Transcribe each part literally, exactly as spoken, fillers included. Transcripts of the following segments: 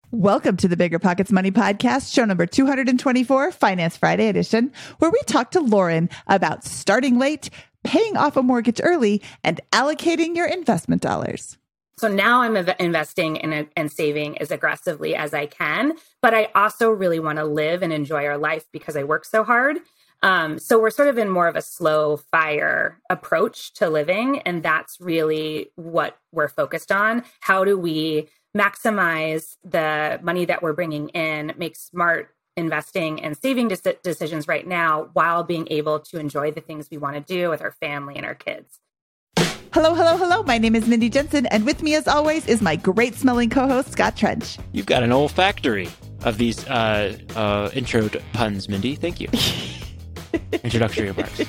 Welcome to the Bigger Pockets Money Podcast, show number two hundred twenty-four, Finance Friday edition, where we talk to Lauren about starting late, paying off a mortgage early, and allocating your investment dollars. So now I'm investing in and saving as aggressively as I can, but I also really want to live and enjoy our life because I work so hard. Um, so we're sort of in more of a slow fire approach to living, and that's really what we're focused on. How do we maximize the money that we're bringing in, make smart investing and saving de- decisions right now while being able to enjoy the things we want to do with our family and our kids. Hello, hello, hello. My name is Mindy Jensen, and with me as always is my great smelling co-host, Scott Trench. You've got an olfactory of these uh, uh, intro puns, Mindy. Thank you. Introductory remarks.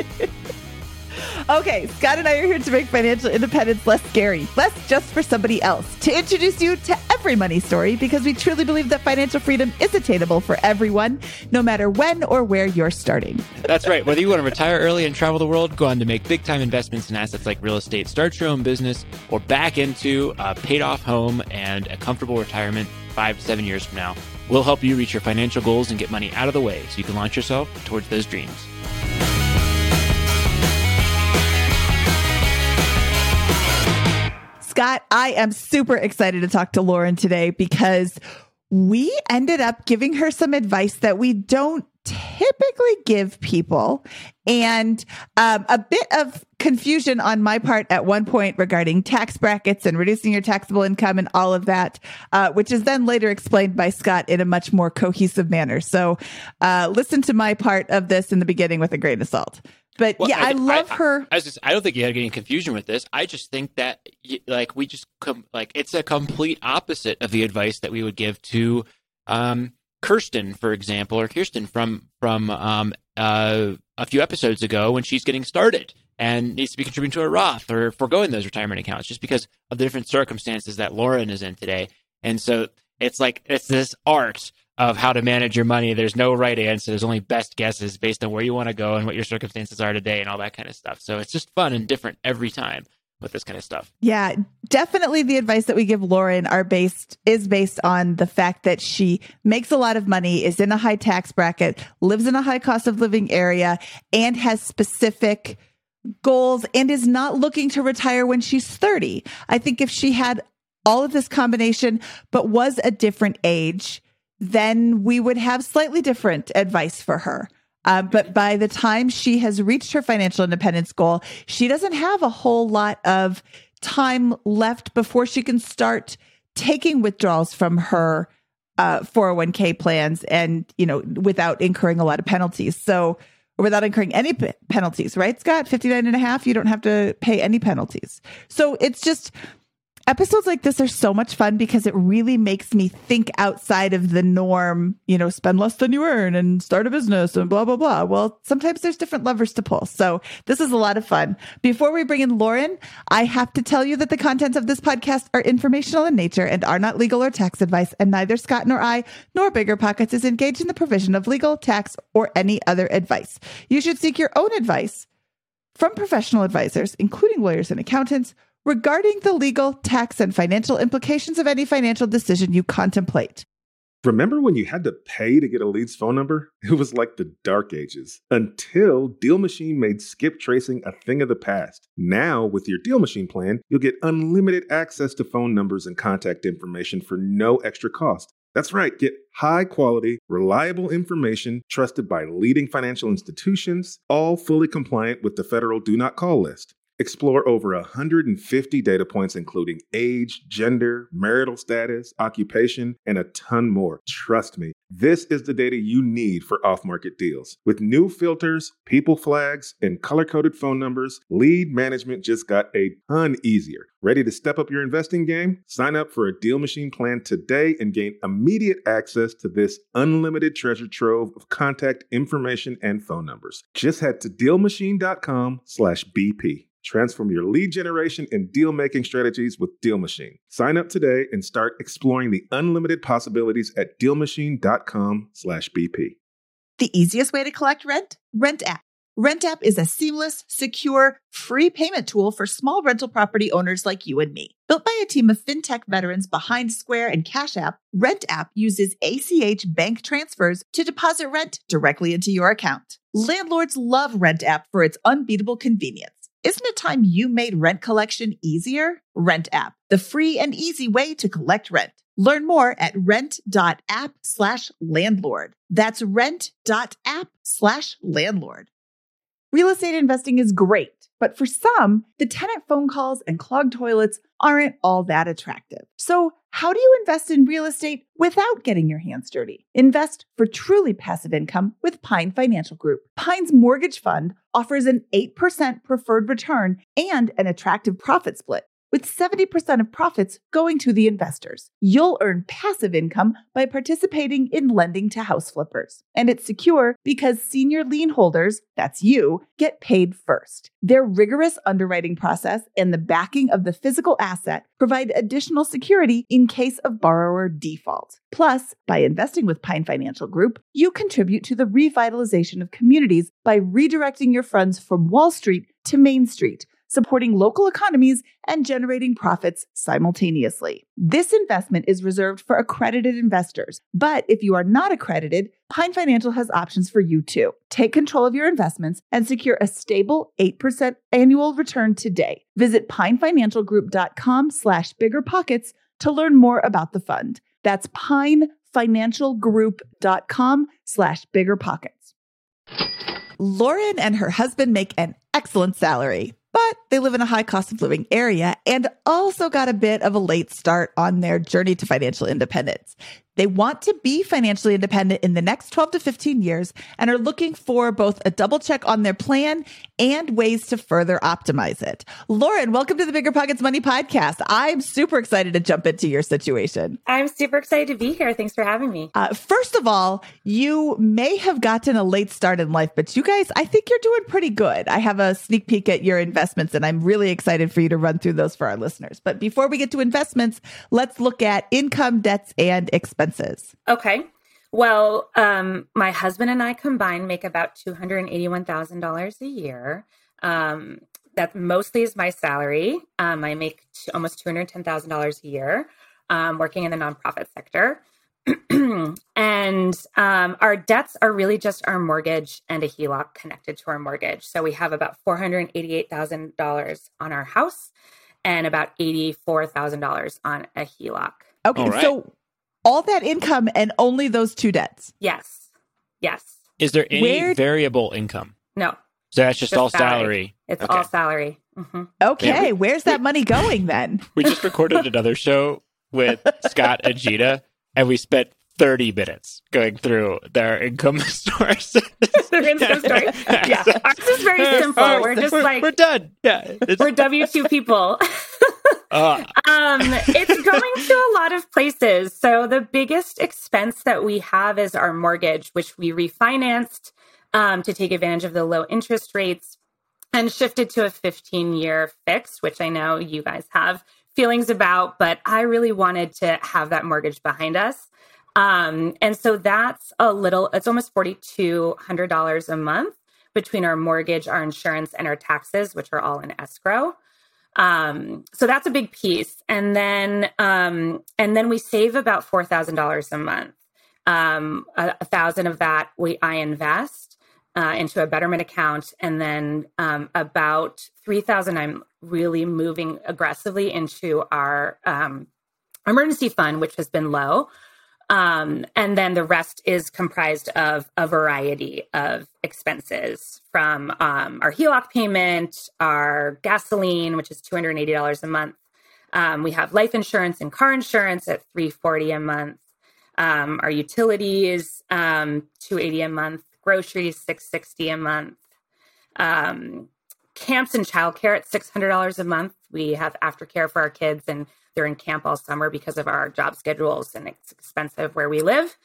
Okay, Scott and I are here to make financial independence less scary, less just for somebody else, to introduce you to every money story, because we truly believe that financial freedom is attainable for everyone, no matter when or where you're starting. That's right. Whether you want to retire early and travel the world, go on to make big-time investments in assets like real estate, start your own business, or back into a paid-off home and a comfortable retirement five to seven years from now, we'll help you reach your financial goals and get money out of the way so you can launch yourself towards those dreams. Scott, I am super excited to talk to Lauren today because we ended up giving her some advice that we don't typically give people, and um, a bit of confusion on my part at one point regarding tax brackets and reducing your taxable income and all of that, uh, which is then later explained by Scott in a much more cohesive manner. So uh, listen to my part of this in the beginning with a grain of salt. But well, yeah, I, I love I, her. I, I, just, I don't think you had any confusion with this. I just think that, like, we just com- like it's a complete opposite of the advice that we would give to um, Kirsten, for example, or Kirsten from from um, uh, a few episodes ago when she's getting started and needs to be contributing to a Roth or foregoing those retirement accounts, just because of the different circumstances that Lauren is in today. And so it's like it's this art of how to manage your money. There's no right answer. There's only best guesses based on where you want to go and what your circumstances are today and all that kind of stuff. So it's just fun and different every time with this kind of stuff. Yeah, definitely the advice that we give Lauren are based is based on the fact that she makes a lot of money, is in a high tax bracket, lives in a high cost of living area, and has specific goals and is not looking to retire when she's thirty. I think if she had all of this combination, but was a different age, then we would have slightly different advice for her. Uh, but by the time she has reached her financial independence goal, she doesn't have a whole lot of time left before she can start taking withdrawals from her uh, four oh one k plans and, you know, without incurring a lot of penalties. So, or without incurring any p- penalties, right, Scott? fifty-nine and a half, you don't have to pay any penalties. So it's just... episodes like this are so much fun because it really makes me think outside of the norm, you know, spend less than you earn and start a business and blah, blah, blah. Well, sometimes there's different levers to pull. So this is a lot of fun. Before we bring in Lauren, I have to tell you that the contents of this podcast are informational in nature and are not legal or tax advice, and neither Scott nor I nor Bigger Pockets is engaged in the provision of legal, tax, or any other advice. You should seek your own advice from professional advisors, including lawyers and accountants, regarding the legal, tax, and financial implications of any financial decision you contemplate. Remember when you had to pay to get a lead's phone number? It was like the dark ages, until Deal Machine made skip tracing a thing of the past. Now, with your Deal Machine plan, you'll get unlimited access to phone numbers and contact information for no extra cost. That's right, get high-quality, reliable information trusted by leading financial institutions, all fully compliant with the federal Do Not Call list. Explore over one hundred fifty data points, including age, gender, marital status, occupation, and a ton more. Trust me, this is the data you need for off-market deals. With new filters, people flags, and color-coded phone numbers, lead management just got a ton easier. Ready to step up your investing game? Sign up for a Deal Machine plan today and gain immediate access to this unlimited treasure trove of contact information and phone numbers. Just head to DealMachine.com slash BP. Transform your lead generation and deal-making strategies with Deal Machine. Sign up today and start exploring the unlimited possibilities at DealMachine.com slash BP. The easiest way to collect rent? Rent app. RentApp is a seamless, secure, free payment tool for small rental property owners like you and me. Built by a team of fintech veterans behind Square and Cash App, RentApp uses A C H bank transfers to deposit rent directly into your account. Landlords love RentApp for its unbeatable convenience. Isn't it time you made rent collection easier? RentApp, the free and easy way to collect rent. Learn more at rent.app slash landlord. That's rent.app slash landlord. Real estate investing is great, but for some, the tenant phone calls and clogged toilets aren't all that attractive. So how do you invest in real estate without getting your hands dirty? Invest for truly passive income with Pine Financial Group. Pine's mortgage fund offers an eight percent preferred return and an attractive profit split, with seventy percent of profits going to the investors. You'll earn passive income by participating in lending to house flippers. And it's secure because senior lien holders, that's you, get paid first. Their rigorous underwriting process and the backing of the physical asset provide additional security in case of borrower default. Plus, by investing with Pine Financial Group, you contribute to the revitalization of communities by redirecting your funds from Wall Street to Main Street, supporting local economies and generating profits simultaneously. This investment is reserved for accredited investors, but if you are not accredited, Pine Financial has options for you too. Take control of your investments and secure a stable eight percent annual return today. Visit pinefinancialgroup.com slash biggerpockets to learn more about the fund. That's pinefinancialgroup.com slash biggerpockets. Lauren and her husband make an excellent salary, but they live in a high cost of living area and also got a bit of a late start on their journey to financial independence. They want to be financially independent in the next twelve to fifteen years and are looking for both a double check on their plan and ways to further optimize it. Lauren, welcome to the Bigger Pockets Money Podcast. I'm super excited to jump into your situation. I'm super excited to be here. Thanks for having me. Uh, first of all, you may have gotten a late start in life, but you guys, I think you're doing pretty good. I have a sneak peek at your investments, and I'm really excited for you to run through those for our listeners. But before we get to investments, let's look at income, debts, and expenses. Okay. Well, um, my husband and I combined make about two hundred eighty-one thousand dollars a year. Um, that mostly is my salary. Um, I make t- almost two hundred ten thousand dollars a year um, working in the nonprofit sector. and um, our debts are really just our mortgage and a H E L O C connected to our mortgage. So we have about four hundred eighty-eight thousand dollars on our house and about eighty-four thousand dollars on a H E L O C. Okay, right. So all that income and only those two debts? Yes. Yes. Is there any Where- variable income? No. So that's just, Just all salary. salary. It's Okay. all salary. Mm-hmm. Okay, Yeah, we- where's that money going then? We just recorded another show with Scott and Gina, and we spent thirty minutes going through their income source. Their income story. Yeah. Ours is very simple. Oh, We're just we're, like, we're done. Yeah, it's, we're W two people. uh, um, it's going to a lot of places. So the biggest expense that we have is our mortgage, which we refinanced um, to take advantage of the low interest rates and shifted to a fifteen-year fix, which I know you guys have feelings about, but I really wanted to have that mortgage behind us. Um, and so that's a little, it's almost four thousand two hundred dollars a month between our mortgage, our insurance, and our taxes, which are all in escrow. Um, so that's a big piece. And then, um, and then we save about four thousand dollars a month. Um, a, a thousand of that we, I invest, uh, into a Betterment account. And then, um, about three thousand I'm really moving aggressively into our, um, emergency fund, which has been low. Um, and then the rest is comprised of a variety of expenses from um, our H E L O C payment, our gasoline, which is two hundred eighty dollars a month. Um, we have life insurance and car insurance at three hundred forty dollars a month. Um, our utilities, um, two hundred eighty dollars a month. Groceries, six hundred sixty dollars a month. Um, camps and childcare at six hundred dollars a month. We have aftercare for our kids, and they're in camp all summer because of our job schedules, and it's expensive where we live.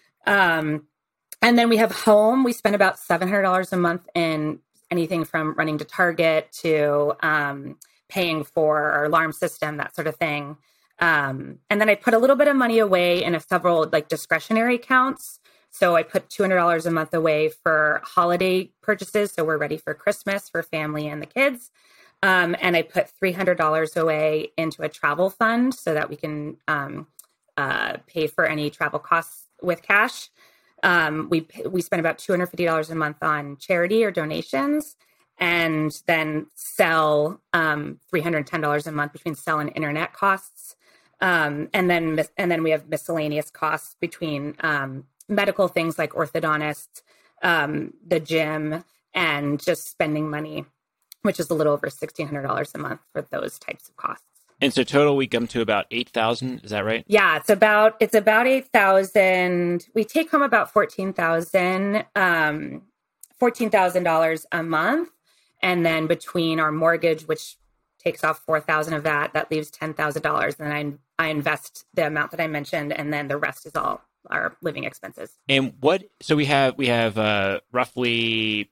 Um, and then we have home. We spend about seven hundred dollars a month in anything from running to Target to um, paying for our alarm system, that sort of thing. Um, and then I put a little bit of money away in a several like discretionary accounts. So I put two hundred dollars a month away for holiday purchases. So we're ready for Christmas for family and the kids. Um, and I put three hundred dollars away into a travel fund so that we can um, uh, pay for any travel costs with cash. Um, we we spend about two hundred fifty dollars a month on charity or donations, and then sell um, three hundred ten dollars a month between cell and internet costs. Um, and then and then we have miscellaneous costs between um, medical things like orthodontists, um, the gym, and just spending money, which is a little over sixteen hundred dollars a month for those types of costs. And so total, we come to about eight thousand. Is that right? Yeah, it's about it's about eight thousand. We take home about fourteen thousand, um, fourteen thousand dollars a month, and then between our mortgage, which takes off four thousand of that, that leaves ten thousand dollars. Then I I invest the amount that I mentioned, and then the rest is all our living expenses. And what? So we have we have uh, roughly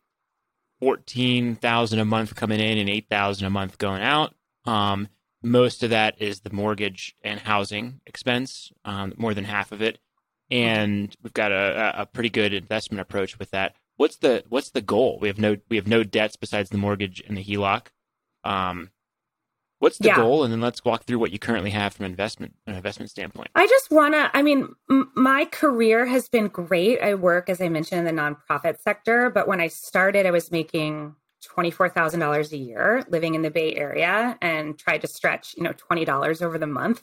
fourteen thousand a month coming in and eight thousand a month going out. Um, most of that is the mortgage and housing expense, um, more than half of it, and we've got a, a pretty good investment approach with that. What's the what's the goal? We have no we have no debts besides the mortgage and the H E L O C. Um, what's the Yeah. goal? And then let's walk through what you currently have from investment an investment standpoint. I just want to, I mean, m- my career has been great. I work, as I mentioned, in the nonprofit sector, but when I started, I was making twenty-four thousand dollars a year living in the Bay Area and tried to stretch, you know, twenty dollars over the month.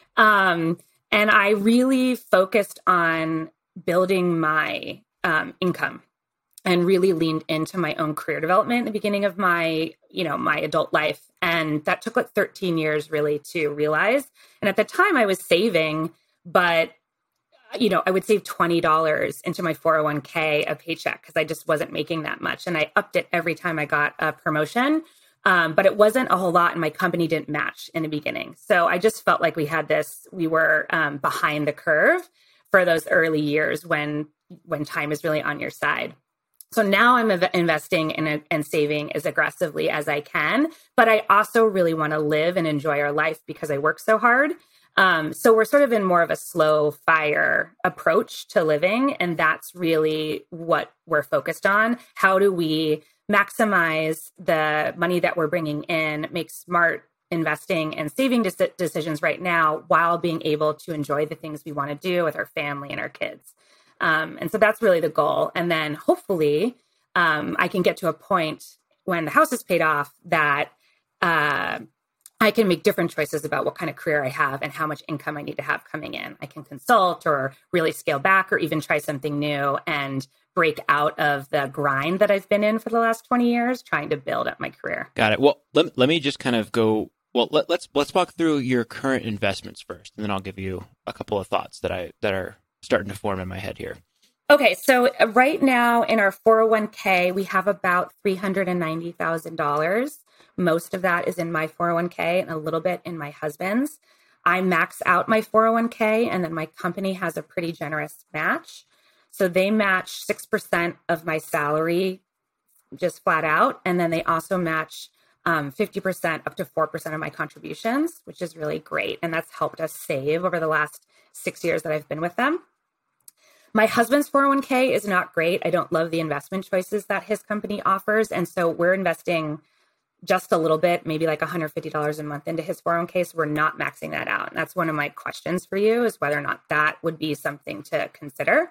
Um, and I really focused on building my um, income and really leaned into my own career development at the beginning of my, you know, my adult life. And that took like thirteen years really to realize. And at the time I was saving, but, you know, I would save twenty dollars into my four oh one k a paycheck because I just wasn't making that much. And I upped it every time I got a promotion. Um, but it wasn't a whole lot, and my company didn't match in the beginning. So I just felt like we had this, we were um, behind the curve for those early years when, when time is really on your side. So now I'm ev- investing in a, and saving as aggressively as I can, but I also really want to live and enjoy our life because I work so hard. Um, so we're sort of in more of a slow fire approach to living. And that's really what we're focused on. How do we maximize the money that we're bringing in, make smart investing and saving de- decisions right now while being able to enjoy the things we want to do with our family and our kids. Um, and so that's really the goal. And then hopefully um, I can get to a point when the house is paid off that uh, I can make different choices about what kind of career I have and how much income I need to have coming in. I can consult or really scale back or even try something new and break out of the grind that I've been in for the last twenty years, trying to build up my career. Got it. Well, let, let me just kind of go. Well, let, let's let's walk through your current investments first, and then I'll give you a couple of thoughts that I that are starting to form in my head here. Okay, so right now in our four oh one k, we have about three hundred ninety thousand dollars. Most of that is in my four oh one k and a little bit in my husband's. I max out my four oh one k, and then my company has a pretty generous match. So they match six percent of my salary just flat out. And then they also match um, fifty percent up to four percent of my contributions, which is really great. And that's helped us save over the last six years that I've been with them. My husband's four oh one k is not great. I don't love the investment choices that his company offers. And so we're investing just a little bit, maybe like one hundred fifty dollars a month into his four oh one k. So we're not maxing that out. And that's one of my questions for you, is whether or not that would be something to consider.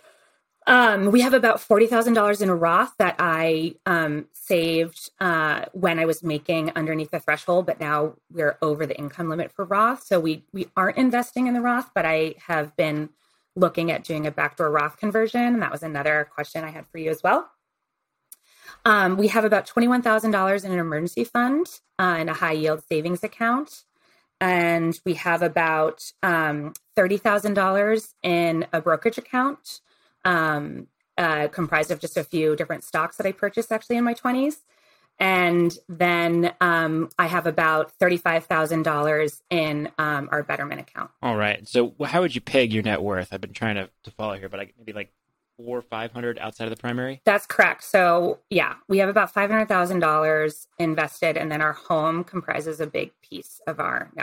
Um, we have about forty thousand dollars in a Roth that I um, saved uh, when I was making underneath the threshold, but now we're over the income limit for Roth. So we we aren't investing in the Roth, but I have been looking at doing a backdoor Roth conversion. And that was another question I had for you as well. Um, we have about twenty-one thousand dollars in an emergency fund uh, in a high yield savings account. And we have about um, thirty thousand dollars in a brokerage account, um, uh, comprised of just a few different stocks that I purchased actually in my twenties. And then um, I have about thirty-five thousand dollars in um, our Betterment account. All right. So how would you peg your net worth? I've been trying to, to follow here, but I, maybe like four or five hundred outside of the primary? That's correct. So yeah, we have about five hundred thousand dollars invested, and then our home comprises a big piece of our net worth.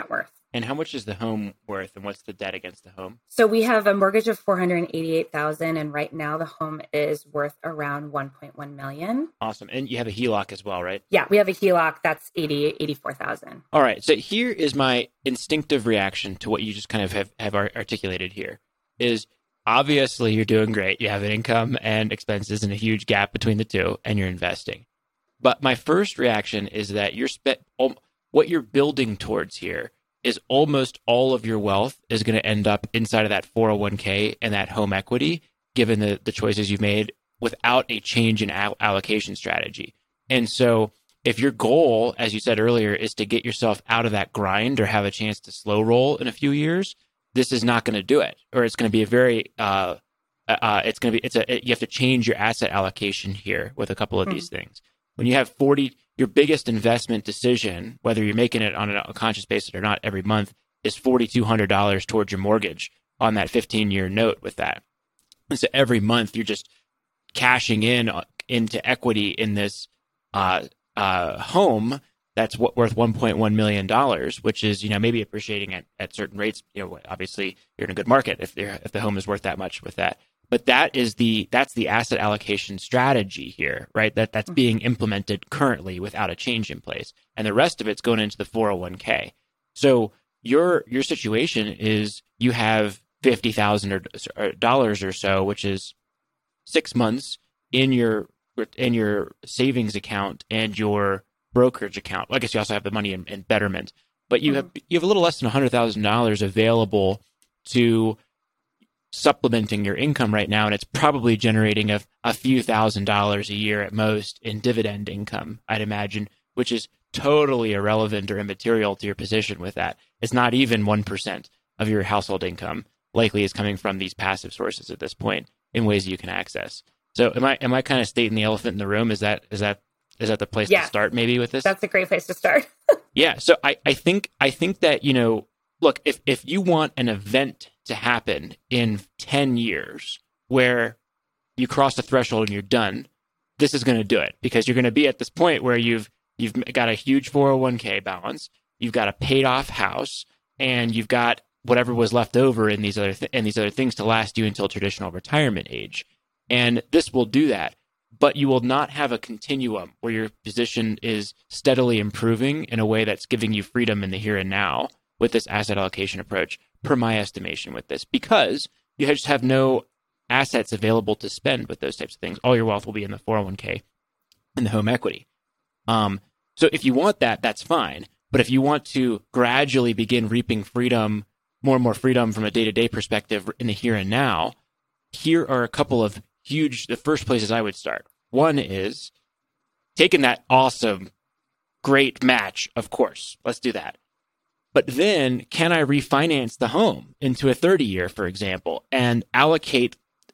And how much is the home worth, and what's the debt against the home? So we have a mortgage of four hundred eighty-eight thousand dollars, and right now the home is worth around one point one million dollars. Awesome. And you have a H E L O C as well, right? Yeah, we have a H E L O C that's eighty, eighty-four thousand. All right. So here is my instinctive reaction to what you just kind of have, have articulated here is obviously you're doing great. You have an income and expenses and a huge gap between the two, and you're investing. But my first reaction is that you're spe- what you're building towards here is almost all of your wealth is going to end up inside of that four oh one k and that home equity, given the, the choices you've made without a change in all- allocation strategy. And so if your goal, as you said earlier, is to get yourself out of that grind or have a chance to slow roll in a few years, this is not going to do it, or it's going to be a very, uh, uh, it's going to be, it's a, you have to change your asset allocation here with a couple of mm-hmm. these things. When you have forty, your biggest investment decision, whether you're making it on a conscious basis or not every month, is four thousand two hundred dollars towards your mortgage on that fifteen-year note with that. And so every month you're just cashing in into equity in this uh, uh, home that's what, worth one point one million dollars, which is, you know, maybe appreciating at, at certain rates. You know, obviously you're in a good market if if the home is worth that much with that. But that is the that's the asset allocation strategy here, right? That that's being implemented currently without a change in place, and the rest of it's going into the four oh one k. So your your situation is you have fifty thousand dollars or so, which is six months in your in your savings account and your brokerage account. Well, I guess you also have the money in, in Betterment, but you mm-hmm. have you have a little less than one hundred thousand dollars available to supplementing your income right now, and it's probably generating a, a few thousand dollars a year at most in dividend income, I'd imagine, which is totally irrelevant or immaterial to your position with that. It's not even one percent of your household income likely is coming from these passive sources at this point in ways you can access. So am I am I kind of stating the elephant in the room? Is that is that is that the place yeah. to start maybe with this? That's a great place to start. yeah. So I, I think I think that, you know, look, if if you want an event to happen in ten years where you cross the threshold and you're done, this is going to do it, because you're going to be at this point where you've you've got a huge four oh one k balance, you've got a paid off house, and you've got whatever was left over in these other th- and these other things to last you until traditional retirement age. And this will do that, but you will not have a continuum where your position is steadily improving in a way that's giving you freedom in the here and now with this asset allocation approach, per my estimation with this, because you just have no assets available to spend with those types of things. All your wealth will be in the four oh one k and the home equity. Um, so if you want that, that's fine. But if you want to gradually begin reaping freedom, more and more freedom from a day-to-day perspective in the here and now, here are a couple of huge, the first places I would start. One is taking that awesome, great match, of course. Let's do that. But then, can I refinance the home into a thirty year, for example, and allocate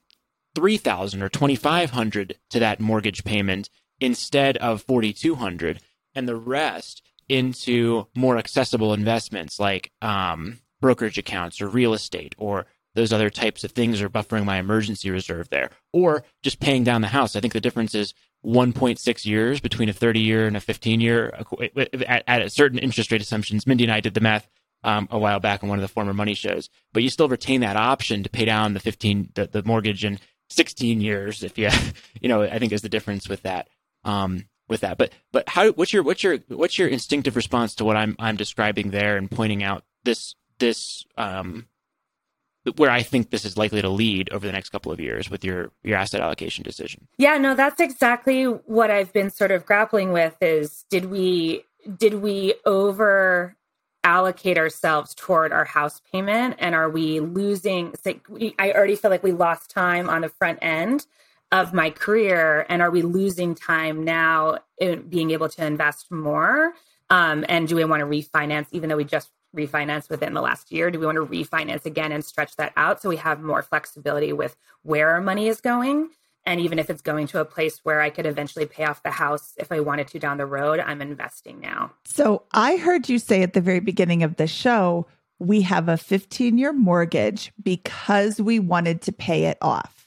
three thousand dollars or twenty-five hundred dollars to that mortgage payment instead of forty-two hundred dollars, and the rest into more accessible investments like um, brokerage accounts or real estate or those other types of things, or buffering my emergency reserve there, or just paying down the house. I think the difference is one point six years between a thirty year and a fifteen year at, at a certain interest rate assumptions. Mindy and I did the math um, a while back on one of the former money shows, but you still retain that option to pay down the fifteen, the, the mortgage in sixteen years. If you, you know, I think is the difference with that, um, with that. But, but how, what's your, what's your, what's your instinctive response to what I'm, I'm describing there and pointing out this, this, um, where I think this is likely to lead over the next couple of years with your, your asset allocation decision? Yeah, no, that's exactly what I've been sort of grappling with is, did we, did we over allocate ourselves toward our house payment? And are we losing, say, we, I already feel like we lost time on the front end of my career. And are we losing time now in being able to invest more? Um, and do we want to refinance, even though we just refinance within the last year? Do we want to refinance again and stretch that out so we have more flexibility with where our money is going? And even if it's going to a place where I could eventually pay off the house if I wanted to down the road, I'm investing now. So I heard you say at the very beginning of the show, we have a fifteen year mortgage because we wanted to pay it off.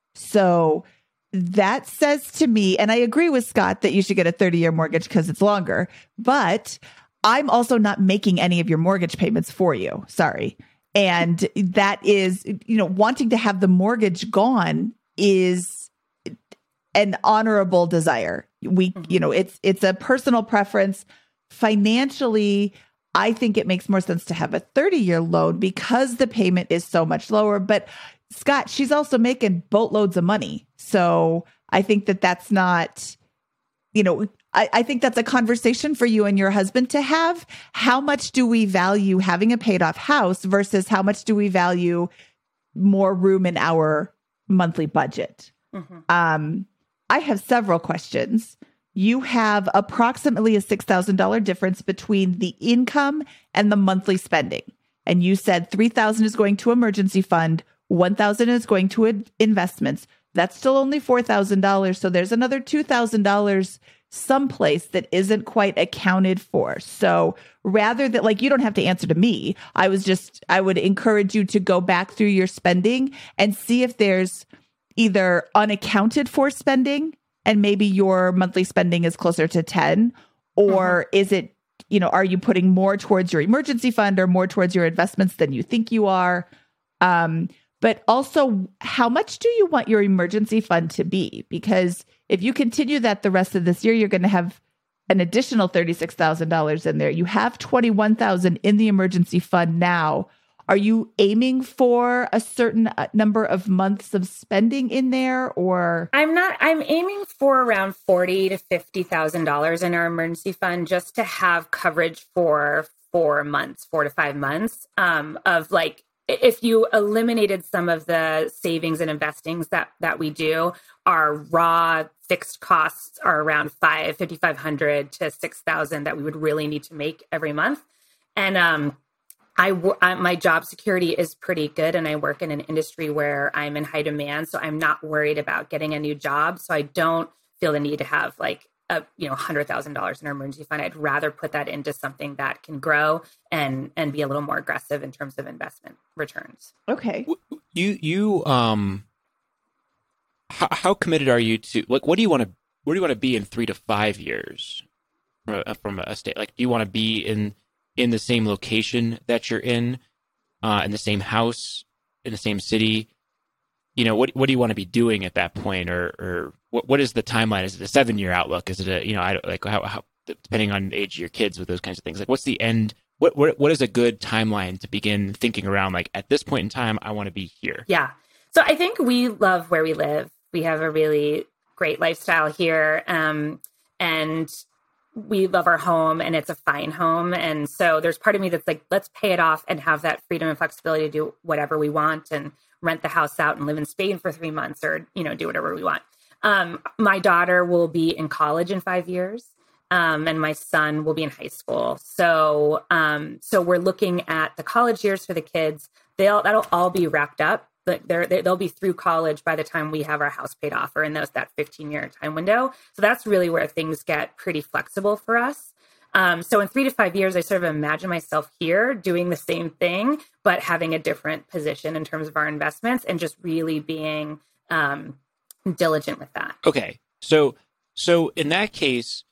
So that says to me, and I agree with Scott that you should get a thirty year mortgage because it's longer, but I'm also not making any of your mortgage payments for you. Sorry. And that is, you know, wanting to have the mortgage gone is an honorable desire. We, you know, it's, it's a personal preference. Financially, I think it makes more sense to have a thirty year loan because the payment is so much lower. But Scott, she's also making boatloads of money. So I think that that's not, you know, I, I think that's a conversation for you and your husband to have. How much do we value having a paid off house versus how much do we value more room in our monthly budget? Mm-hmm. Um, I have several questions. You have approximately a six thousand dollars difference between the income and the monthly spending. And you said three thousand dollars is going to emergency fund, one thousand dollars is going to ad- investments. That's still only four thousand dollars. So there's another two thousand dollars someplace that isn't quite accounted for. So rather than, like, you don't have to answer to me. I was just, I would encourage you to go back through your spending and see if there's either unaccounted for spending and maybe your monthly spending is closer to ten, or mm-hmm. is it, you know, are you putting more towards your emergency fund or more towards your investments than you think you are? Um, but also, how much do you want your emergency fund to be? Because if you continue that the rest of this year, you're going to have an additional thirty-six thousand dollars in there. You have twenty-one thousand dollars in the emergency fund now. Are you aiming for a certain number of months of spending in there, or? I'm not, I'm aiming for around forty to fifty thousand dollars in our emergency fund just to have coverage for four months, four to five months, um, of like, if you eliminated some of the savings and investings that, that we do, our raw fixed costs are around five, fifty-five hundred to six thousand that we would really need to make every month. And, um, I, I, my job security is pretty good, and I work in an industry where I'm in high demand. So I'm not worried about getting a new job. So I don't feel the need to have like a, you know, one hundred thousand dollars in our emergency fund. I'd rather put that into something that can grow and, and be a little more aggressive in terms of investment returns. Okay. You, you, um, how, how committed are you to, like, what do you want to, where do you want to be in three to five years from a, from a state? Like, do you want to be in, in the same location that you're in, uh, in the same house, in the same city? You know, what what do you want to be doing at that point, or or what what is the timeline? Is it a seven year outlook? Is it a, you know, I don't, like how, how depending on the age of your kids with those kinds of things, like what's the end? What what what is a good timeline to begin thinking around? Like, at this point in time, I want to be here. Yeah. So I think we love where we live. We have a really great lifestyle here, um, and we love our home, and it's a fine home. And so there's part of me that's like, let's pay it off and have that freedom and flexibility to do whatever we want and rent the house out and live in Spain for three months or, you know, do whatever we want. Um, my daughter will be in college in five years. Um, and my son will be in high school. So, um, so we're looking at the college years for the kids. They'll, that'll all be wrapped up, but they're, they'll be through college by the time we have our house paid off, or in those, that fifteen year time window. So that's really where things get pretty flexible for us. Um, so in three to five years, I sort of imagine myself here doing the same thing, but having a different position in terms of our investments and just really being, um, diligent with that. Okay. So, so in that case,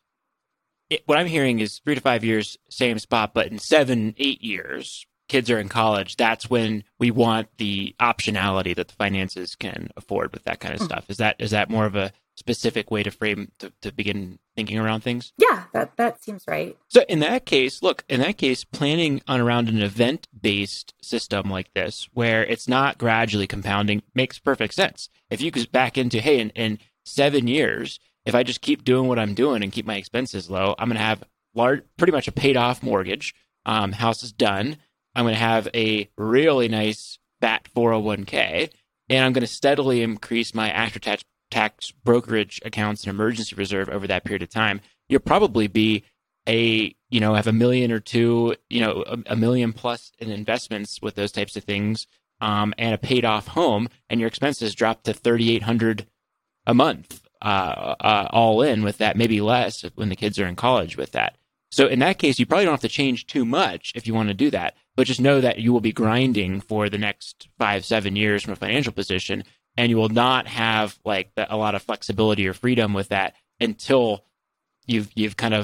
it, what I'm hearing is three to five years, same spot, but in seven, eight years, kids are in college. That's when we want the optionality that the finances can afford with that kind of mm-hmm. stuff. Is that, is that more of a specific way to frame, to, to begin thinking around things? Yeah, that, that seems right. So in that case, look, in that case, planning on around an event-based system like this, where it's not gradually compounding, makes perfect sense. If you could back into, hey, in, in seven years, if I just keep doing what I'm doing and keep my expenses low, I'm going to have large, pretty much a paid off mortgage. Um, house is done. I'm going to have a really nice fat four oh one k, and I'm going to steadily increase my after-tax tax brokerage accounts and emergency reserve over that period of time. You'll probably be a, you know, have a million or two, you know, a, a million plus in investments with those types of things, um, and a paid off home, and your expenses drop to thirty-eight hundred a month, uh, uh, all in with that, maybe less when the kids are in college with that. So in that case, you probably don't have to change too much if you want to do that, but just know that you will be grinding for the next five, seven years from a financial position. And you will not have like the, a lot of flexibility or freedom with that until you've you've kind of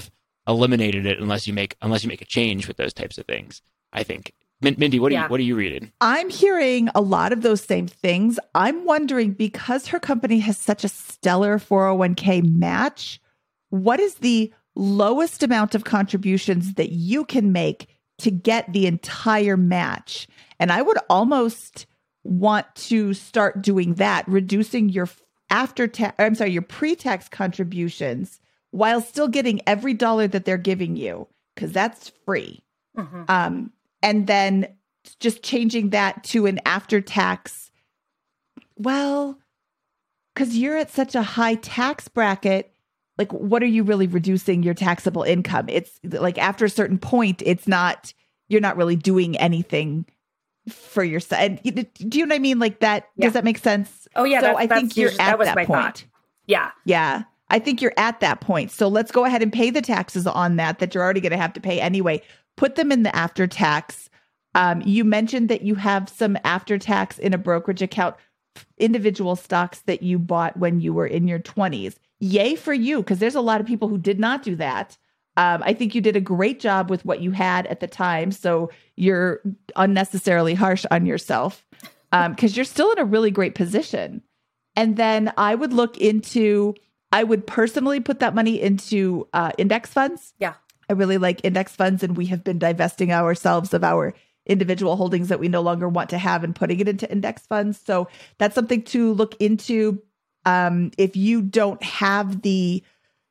eliminated it unless you make unless you make a change with those types of things. I think. Min- Mindy, what are Yeah. you what are you reading? I'm hearing a lot of those same things. I'm wondering, because her company has such a stellar four oh one k match, what is the lowest amount of contributions that you can make to get the entire match? And I would almost want to start doing that, reducing your after tax, I'm sorry, your pre-tax contributions while still getting every dollar that they're giving you, because that's free. Mm-hmm. Um, and then just changing that to an after-tax, well, because you're at such a high tax bracket, like, what are you really reducing your taxable income? It's like after a certain point, it's not, you're not really doing anything for yourself. And you- do you know what I mean? Like that, Yeah. does that make sense? Oh yeah, So that, I that's think you're usually- at that was that my point. thought. Yeah. Yeah. I think you're at that point. So let's go ahead and pay the taxes on that, that you're already going to have to pay anyway. Put them in the after tax. Um, you mentioned that you have some after tax in a brokerage account, individual stocks that you bought when you were in your twenties. Yay for you, because there's a lot of people who did not do that. Um, I think you did a great job with what you had at the time. So you're unnecessarily harsh on yourself because um, you're still in a really great position. And then I would look into, I would personally put that money into uh, index funds. Yeah. I really like index funds, and we have been divesting ourselves of our individual holdings that we no longer want to have and putting it into index funds. So that's something to look into. Um, if you don't have the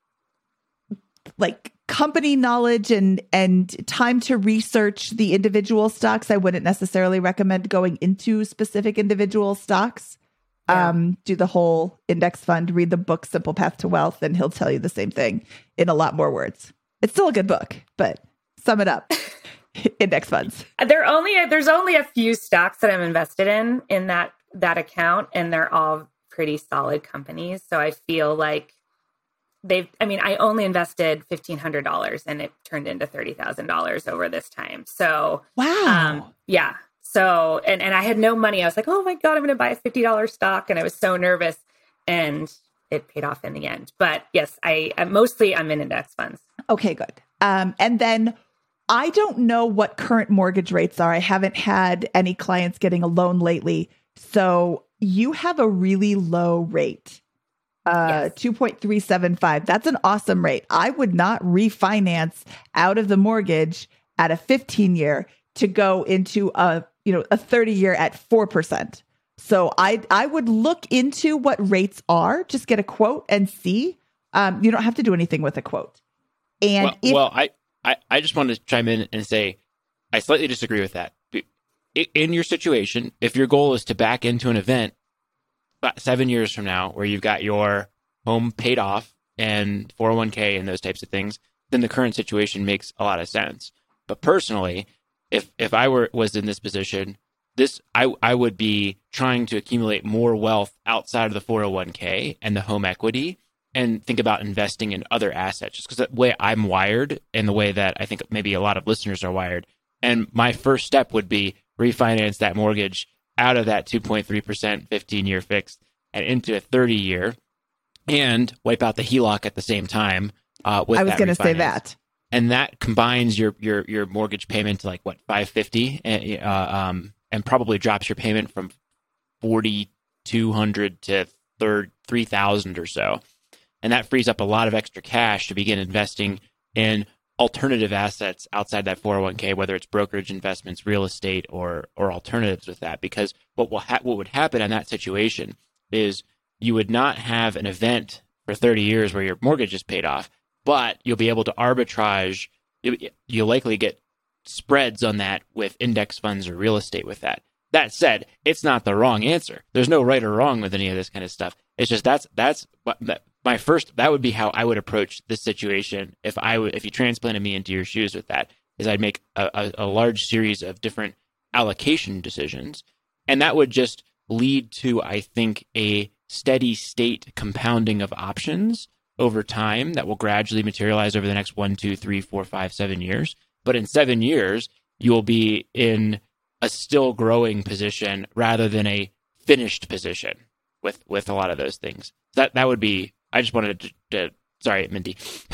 like company knowledge and and time to research the individual stocks, I wouldn't necessarily recommend going into specific individual stocks. Yeah. Um, do the whole index fund, read the book Simple Path to Wealth, and he'll tell you the same thing in a lot more words. It's still a good book, but sum it up. Index funds. There are only there's only a few stocks that I'm invested in in that that account, and they're all pretty solid companies. So I feel like they've. I mean, I only invested fifteen hundred dollars, and it turned into thirty thousand dollars over this time. So Wow. um, yeah. So and and I had no money. I was like, oh my god, I'm going to buy a fifty dollars stock, and I was so nervous, and it paid off in the end. But yes, I, I mostly I'm in index funds. Okay, good. Um, and then I don't know what current mortgage rates are. I haven't had any clients getting a loan lately. So you have a really low rate, uh, Yes. two point three seven five. That's an awesome rate. I would not refinance out of the mortgage at a fifteen year to go into a, you know, a thirty year at four percent. So I, I would look into what rates are, just get a quote and see. Um, you don't have to do anything with a quote. And well, if, well I, I, I just wanted to chime in and say I slightly disagree with that. In your situation, if your goal is to back into an event about seven years from now where you've got your home paid off and four oh one k and those types of things, then the current situation makes a lot of sense. But personally, if if I were was in this position, this I I would be trying to accumulate more wealth outside of the four oh one k and the home equity, and think about investing in other assets, just because the way I'm wired and the way that I think maybe a lot of listeners are wired. And my first step would be refinance that mortgage out of that two point three percent fifteen-year fixed and into a thirty-year, and wipe out the H E L O C at the same time. Uh, with I was going to say that. And that combines your your your mortgage payment to like what five fifty, and uh, um, and probably drops your payment from forty two hundred to three thousand or so. And that frees up a lot of extra cash to begin investing in alternative assets outside that four oh one k, whether it's brokerage investments, real estate, or or alternatives with that. Because what will ha- what would happen in that situation is you would not have an event for thirty years where your mortgage is paid off, but you'll be able to arbitrage. You, you'll likely get spreads on that with index funds or real estate with that. That said, it's not the wrong answer. There's no right or wrong with any of this kind of stuff. It's just that's that's what that, my first, that would be how I would approach this situation if I would, if you transplanted me into your shoes with that, is I'd make a, a, a large series of different allocation decisions. And that would just lead to, I think, a steady state compounding of options over time that will gradually materialize over the next one, two, three, four, five, seven years. But in seven years, you will be in a still growing position rather than a finished position with, with a lot of those things. That that would be, I just wanted to, to Sorry, Mindy.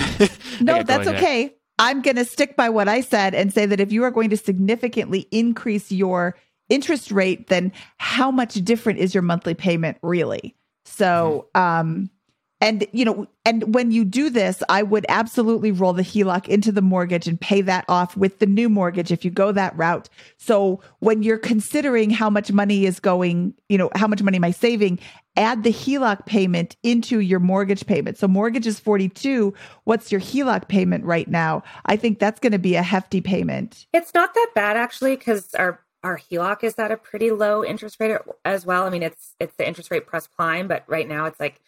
No, that's okay. There. I'm going to stick by what I said and say that if you are going to significantly increase your interest rate, then how much different is your monthly payment really? So, um, and, you know, and when you do this, I would absolutely roll the H E L O C into the mortgage and pay that off with the new mortgage if you go that route. So when you're considering how much money is going, you know, how much money am I saving, add the H E L O C payment into your mortgage payment. So mortgage is forty-two. What's your H E L O C payment right now? I think that's going to be a hefty payment. It's not that bad, actually, because our Our H E L O C is at a pretty low interest rate as well. I mean, it's it's the interest rate plus prime, but right now it's like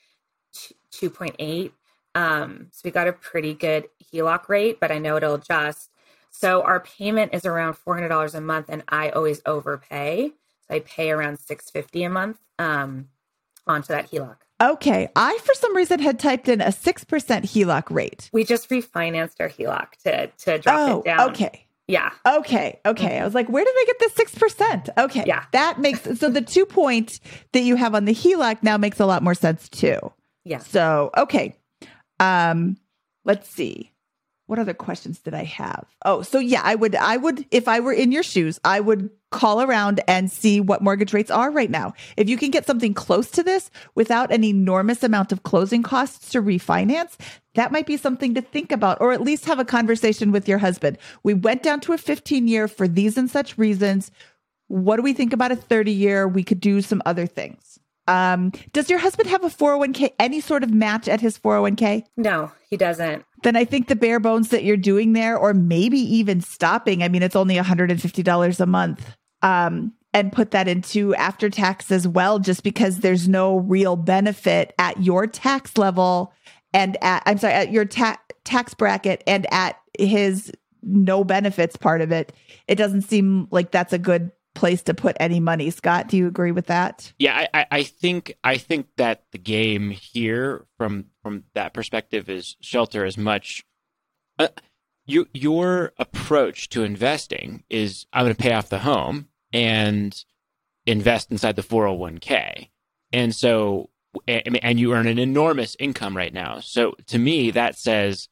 two point eight. Um, so we got a pretty good H E L O C rate, but I know it'll adjust. So our payment is around four hundred dollars a month, and I always overpay. So I pay around six hundred fifty dollars a month um, onto that H E L O C. Okay. I, for some reason, had typed in a six percent H E L O C rate. We just refinanced our H E L O C to, to drop oh, it down. Okay. Yeah. Okay. Okay. I was like, where did they get the six percent? Okay. Yeah. That makes, so the two point that you have on the H E L O C now makes a lot more sense too. Yeah. So, okay. Um, let's see. What other questions did I have? Oh, so yeah, I would, I would, if I were in your shoes, I would call around and see what mortgage rates are right now. If you can get something close to this without an enormous amount of closing costs to refinance, that might be something to think about, or at least have a conversation with your husband. We went down to a fifteen year for these and such reasons. What do we think about a thirty year? We could do some other things. Um, does your husband have a four oh one k, any sort of match at his four oh one k? No, he doesn't. Then I think the bare bones that you're doing there, or maybe even stopping, I mean, it's only one hundred fifty dollars a month, um, and put that into after tax as well, just because there's no real benefit at your tax level and at, I'm sorry, at your ta- tax bracket and at his no benefits part of it. It doesn't seem like that's a good place to put any money. Scott, do you agree with that? Yeah, I, I think I think that the game here, from from that perspective, is shelter as much. Uh, you your approach to investing is, I'm going to pay off the home and invest inside the four oh one k, and so and, and you earn an enormous income right now. So to me, that says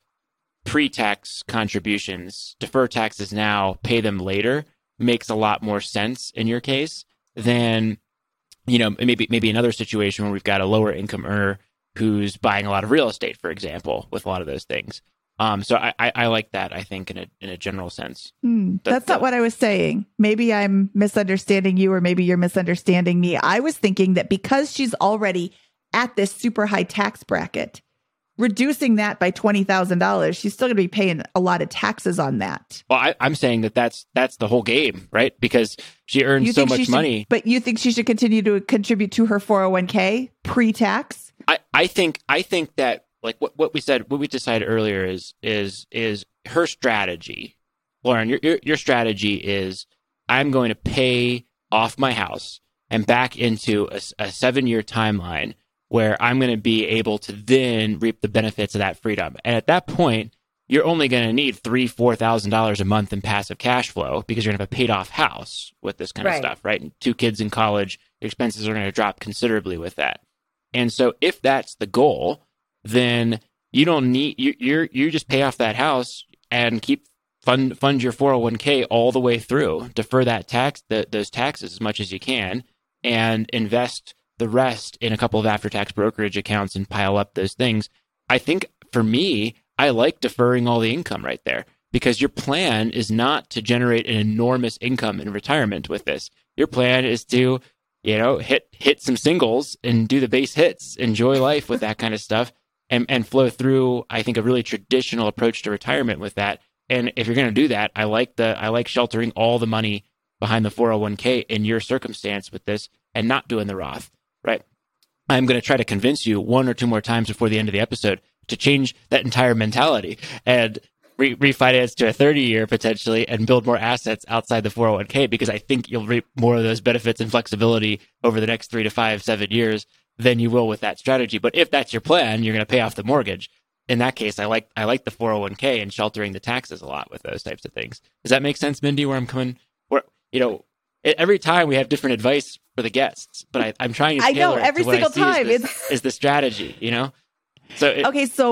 pre-tax contributions, defer taxes now, pay them later, makes a lot more sense in your case than, you know, maybe maybe another situation where we've got a lower income earner who's buying a lot of real estate, for example, with a lot of those things. Um, so I, I, I like that, I think, in a in a general sense. Hmm, that, that's not that, what I was saying. Maybe I'm misunderstanding you, or maybe you're misunderstanding me. I was thinking that because she's already at this super high tax bracket, reducing that by twenty thousand dollars, she's still going to be paying a lot of taxes on that. Well, I, I'm saying that that's that's the whole game, right? Because she earns you so think much she should, money. But you think she should continue to contribute to her four oh one k pre-tax? I, I think I think that, like what, what we said, what we decided earlier is is is her strategy. Lauren, your, your your strategy is, I'm going to pay off my house and back into a, a seven year timeline where I'm going to be able to then reap the benefits of that freedom. And at that point, you're only going to need three, four thousand dollars a month in passive cash flow, because you're going to have a paid off house with this kind right. of stuff, right? And two kids in college, your expenses are going to drop considerably with that. And so, if that's the goal, then you don't need you. You're you just pay off that house and keep fund fund your four oh one k all the way through. Defer that tax, the, those taxes as much as you can, and invest the rest in a couple of after-tax brokerage accounts and pile up those things. I think for me, I like deferring all the income right there, because your plan is not to generate an enormous income in retirement with this. Your plan is to, you know, hit hit some singles and do the base hits, enjoy life with that kind of stuff, and, and flow through, I think, a really traditional approach to retirement with that. And if you're going to do that, I like the I like sheltering all the money behind the four oh one k in your circumstance with this, and not doing the Roth. Right. I'm going to try to convince you one or two more times before the end of the episode to change that entire mentality and re- refinance to a thirty year potentially and build more assets outside the four oh one k, because I think you'll reap more of those benefits and flexibility over the next three to five, seven years than you will with that strategy. But if that's your plan, you're going to pay off the mortgage. In that case, I like I like the four oh one k and sheltering the taxes a lot with those types of things. Does that make sense, Mindy, where I'm coming? Where, you know, every time we have different advice for the guests, but I, I'm trying to tailor I know every it to single what I see time is the, it's is the strategy, you know? So it, okay. So,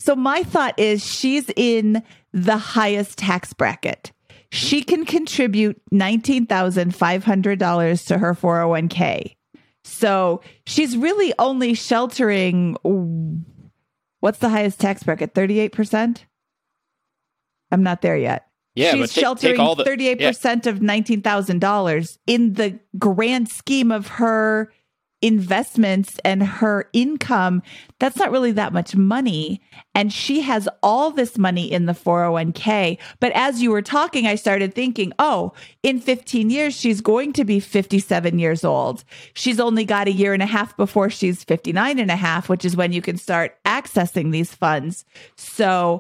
So my thought is she's in the highest tax bracket. She can contribute nineteen thousand five hundred dollars to her four oh one k. So she's really only sheltering, what's the highest tax bracket? thirty-eight percent? I'm not there yet. Yeah, she's but take, sheltering take all the, thirty-eight percent yeah. of nineteen thousand dollars in the grand scheme of her investments and her income. That's not really that much money. And she has all this money in the four oh one k. But as you were talking, I started thinking, oh, in fifteen years, she's going to be fifty-seven years old. She's only got a year and a half before she's fifty-nine and a half, which is when you can start accessing these funds. So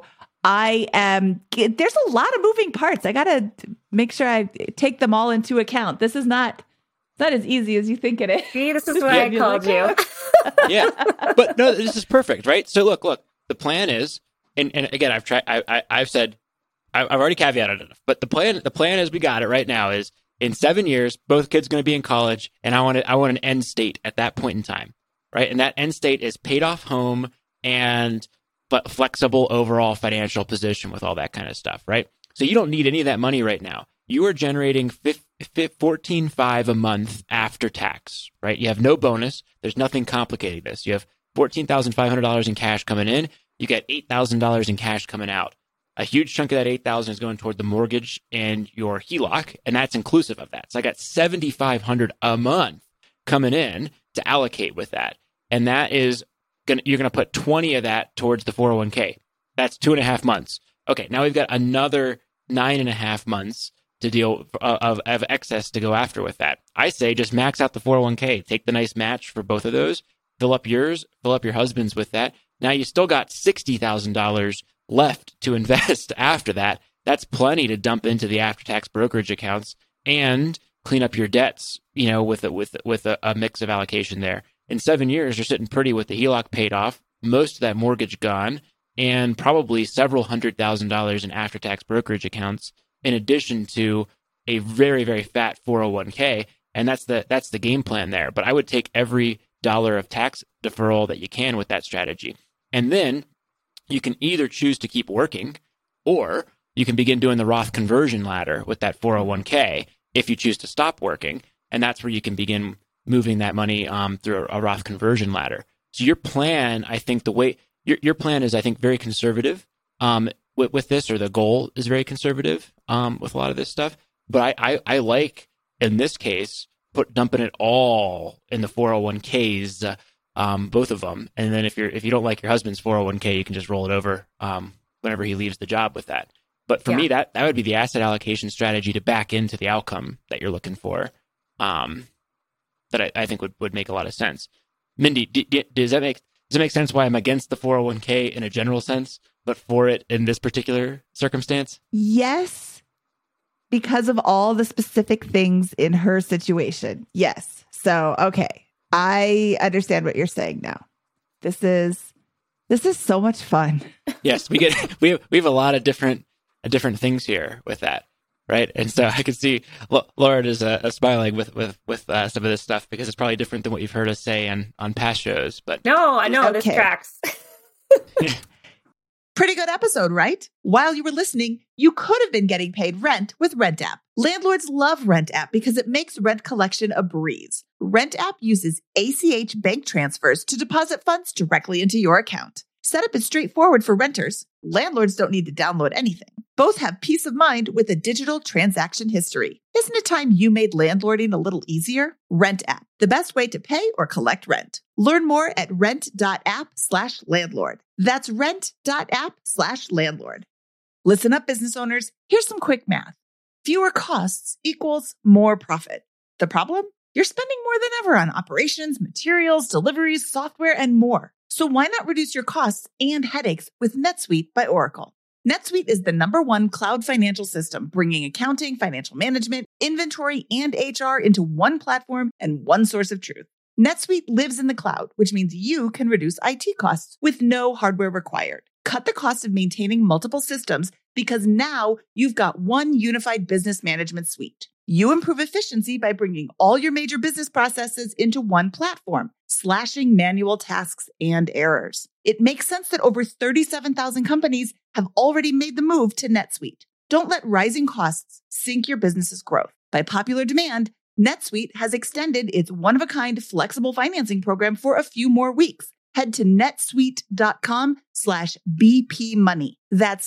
I am, there's a lot of moving parts. I got to make sure I take them all into account. This is not, it's not as easy as you think it is. See, this is why I called you. Yeah. But no, this is perfect, right? So look, look, the plan is, and, and again, I've tried, I, I, I've said, I, I've already caveated it, but the plan, the plan as we got it right now is in seven years, both kids going to be in college, and I want to, I want an end state at that point in time, right? And that end state is paid off home and but flexible overall financial position with all that kind of stuff, right? So you don't need any of that money right now. You are generating fourteen thousand five hundred dollars a month after tax, right? You have no bonus. There's nothing complicating this. You have fourteen thousand five hundred dollars in cash coming in. You get eight thousand dollars in cash coming out. A huge chunk of that eight thousand dollars is going toward the mortgage and your H E L O C, and that's inclusive of that. So I got seven thousand five hundred dollars a month coming in to allocate with that. And that is Gonna, you're going to put twenty of that towards the four oh one k. That's two and a half months. Okay, now we've got another nine and a half months to deal uh, of, of excess to go after with that. I say just max out the four oh one k. Take the nice match for both of those. Fill up yours. Fill up your husband's with that. Now you still got sixty thousand dollars left to invest after that. That's plenty to dump into the after-tax brokerage accounts and clean up your debts. You know, with a, with with a, a mix of allocation there. In seven years, you're sitting pretty with the H E L O C paid off, most of that mortgage gone, and probably several hundred thousand dollars in after-tax brokerage accounts, in addition to a very, very fat four oh one k. And that's the that's the game plan there. But I would take every dollar of tax deferral that you can with that strategy. And then you can either choose to keep working, or you can begin doing the Roth conversion ladder with that four oh one k if you choose to stop working. And that's where you can begin moving that money um, through a Roth conversion ladder. So your plan, I think the way your your plan is, I think, very conservative um, with, with this, or the goal is very conservative um, with a lot of this stuff. But I, I, I like, in this case, put dumping it all in the four oh one k's, uh, um, both of them. And then if you're if you don't like your husband's four oh one k, you can just roll it over um, whenever he leaves the job with that. But for yeah. me, that that would be the asset allocation strategy to back into the outcome that you're looking for. Um, that I, I think would, would make a lot of sense. Mindy, d- d- does that make does it make sense why I'm against the four oh one k in a general sense, but for it in this particular circumstance? Yes, because of all the specific things in her situation. Yes. So, okay, I understand what you're saying now. This is this is so much fun. Yes, we get we have, we have a lot of different uh, different things here with that. Right. And so I can see Lauren is uh, smiling with with, with uh, some of this stuff because it's probably different than what you've heard us say on, on past shows. But no, I know okay. This tracks. Pretty good episode, right? While you were listening, you could have been getting paid rent with Rent App. Landlords love Rent App because it makes rent collection a breeze. Rent App uses A C H bank transfers to deposit funds directly into your account. Setup is straightforward for renters. Landlords don't need to download anything. Both have peace of mind with a digital transaction history. Isn't it time you made landlording a little easier? Rent App, the best way to pay or collect rent. Learn more at rent.app slash landlord. That's rent.app slash landlord. Listen up, business owners. Here's some quick math. Fewer costs equals more profit. The problem? You're spending more than ever on operations, materials, deliveries, software, and more. So why not reduce your costs and headaches with NetSuite by Oracle? NetSuite is the number one cloud financial system, bringing accounting, financial management, inventory, and H R into one platform and one source of truth. NetSuite lives in the cloud, which means you can reduce I T costs with no hardware required. Cut the cost of maintaining multiple systems because now you've got one unified business management suite. You improve efficiency by bringing all your major business processes into one platform. slashing manual tasks and errors. It makes sense that over thirty-seven thousand companies have already made the move to NetSuite. Don't let rising costs sink your business's growth. By popular demand, NetSuite has extended its one-of-a-kind flexible financing program for a few more weeks. Head to netsuite.com slash BP money. That's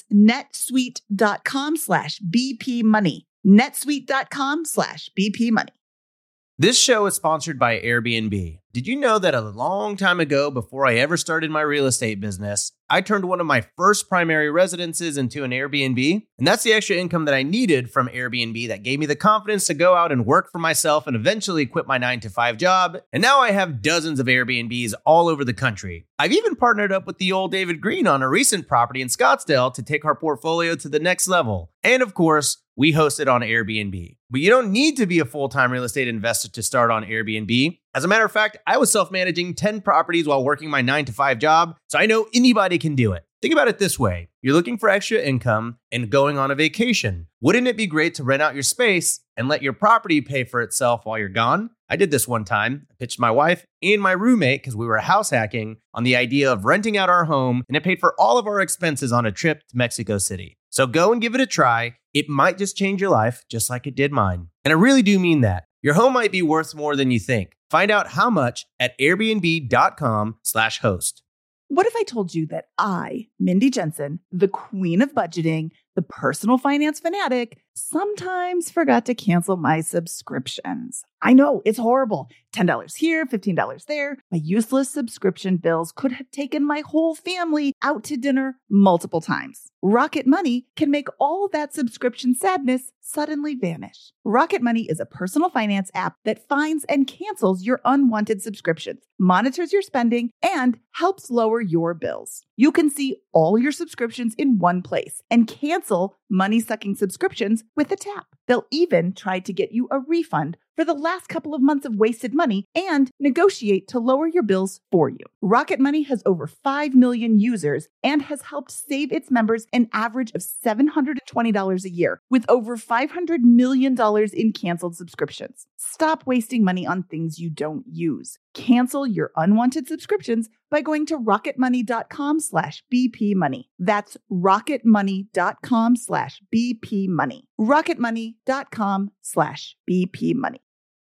netsuite.com slash BP money. netsuite.com slash BP money. This show is sponsored by Airbnb. Did you know that a long time ago, before I ever started my real estate business, I turned one of my first primary residences into an Airbnb? And that's the extra income that I needed from Airbnb that gave me the confidence to go out and work for myself and eventually quit my nine to five job. And now I have dozens of Airbnbs all over the country. I've even partnered up with the old David Green on a recent property in Scottsdale to take our portfolio to the next level. And of course, we host it on Airbnb. But you don't need to be a full-time real estate investor to start on Airbnb. As a matter of fact, I was self-managing ten properties while working my nine to five job, so I know anybody can do it. Think about it this way. You're looking for extra income and going on a vacation. Wouldn't it be great to rent out your space and let your property pay for itself while you're gone? I did this one time. I pitched my wife and my roommate, because we were house hacking, on the idea of renting out our home, and it paid for all of our expenses on a trip to Mexico City. So go and give it a try. It might just change your life, just like it did mine. And I really do mean that. Your home might be worth more than you think. Find out how much at airbnb.com slash host. What if I told you that I, Mindy Jensen, the queen of budgeting, the personal finance fanatic, sometimes forgot to cancel my subscriptions? I know, it's horrible. ten dollars here, fifteen dollars there. My useless subscription bills could have taken my whole family out to dinner multiple times. Rocket Money can make all that subscription sadness suddenly vanish. Rocket Money is a personal finance app that finds and cancels your unwanted subscriptions, monitors your spending, and helps lower your bills. You can see all your subscriptions in one place and cancel money-sucking subscriptions with a tap. They'll even try to get you a refund for the last couple of months of wasted money and negotiate to lower your bills for you. Rocket Money has over five million users and has helped save its members an average of seven hundred twenty dollars a year, with over five hundred million dollars in canceled subscriptions. Stop wasting money on things you don't use. Cancel your unwanted subscriptions by going to rocketmoney.com slash BP money. That's rocketmoney.com slash BP money. rocketmoney.com slash BP money.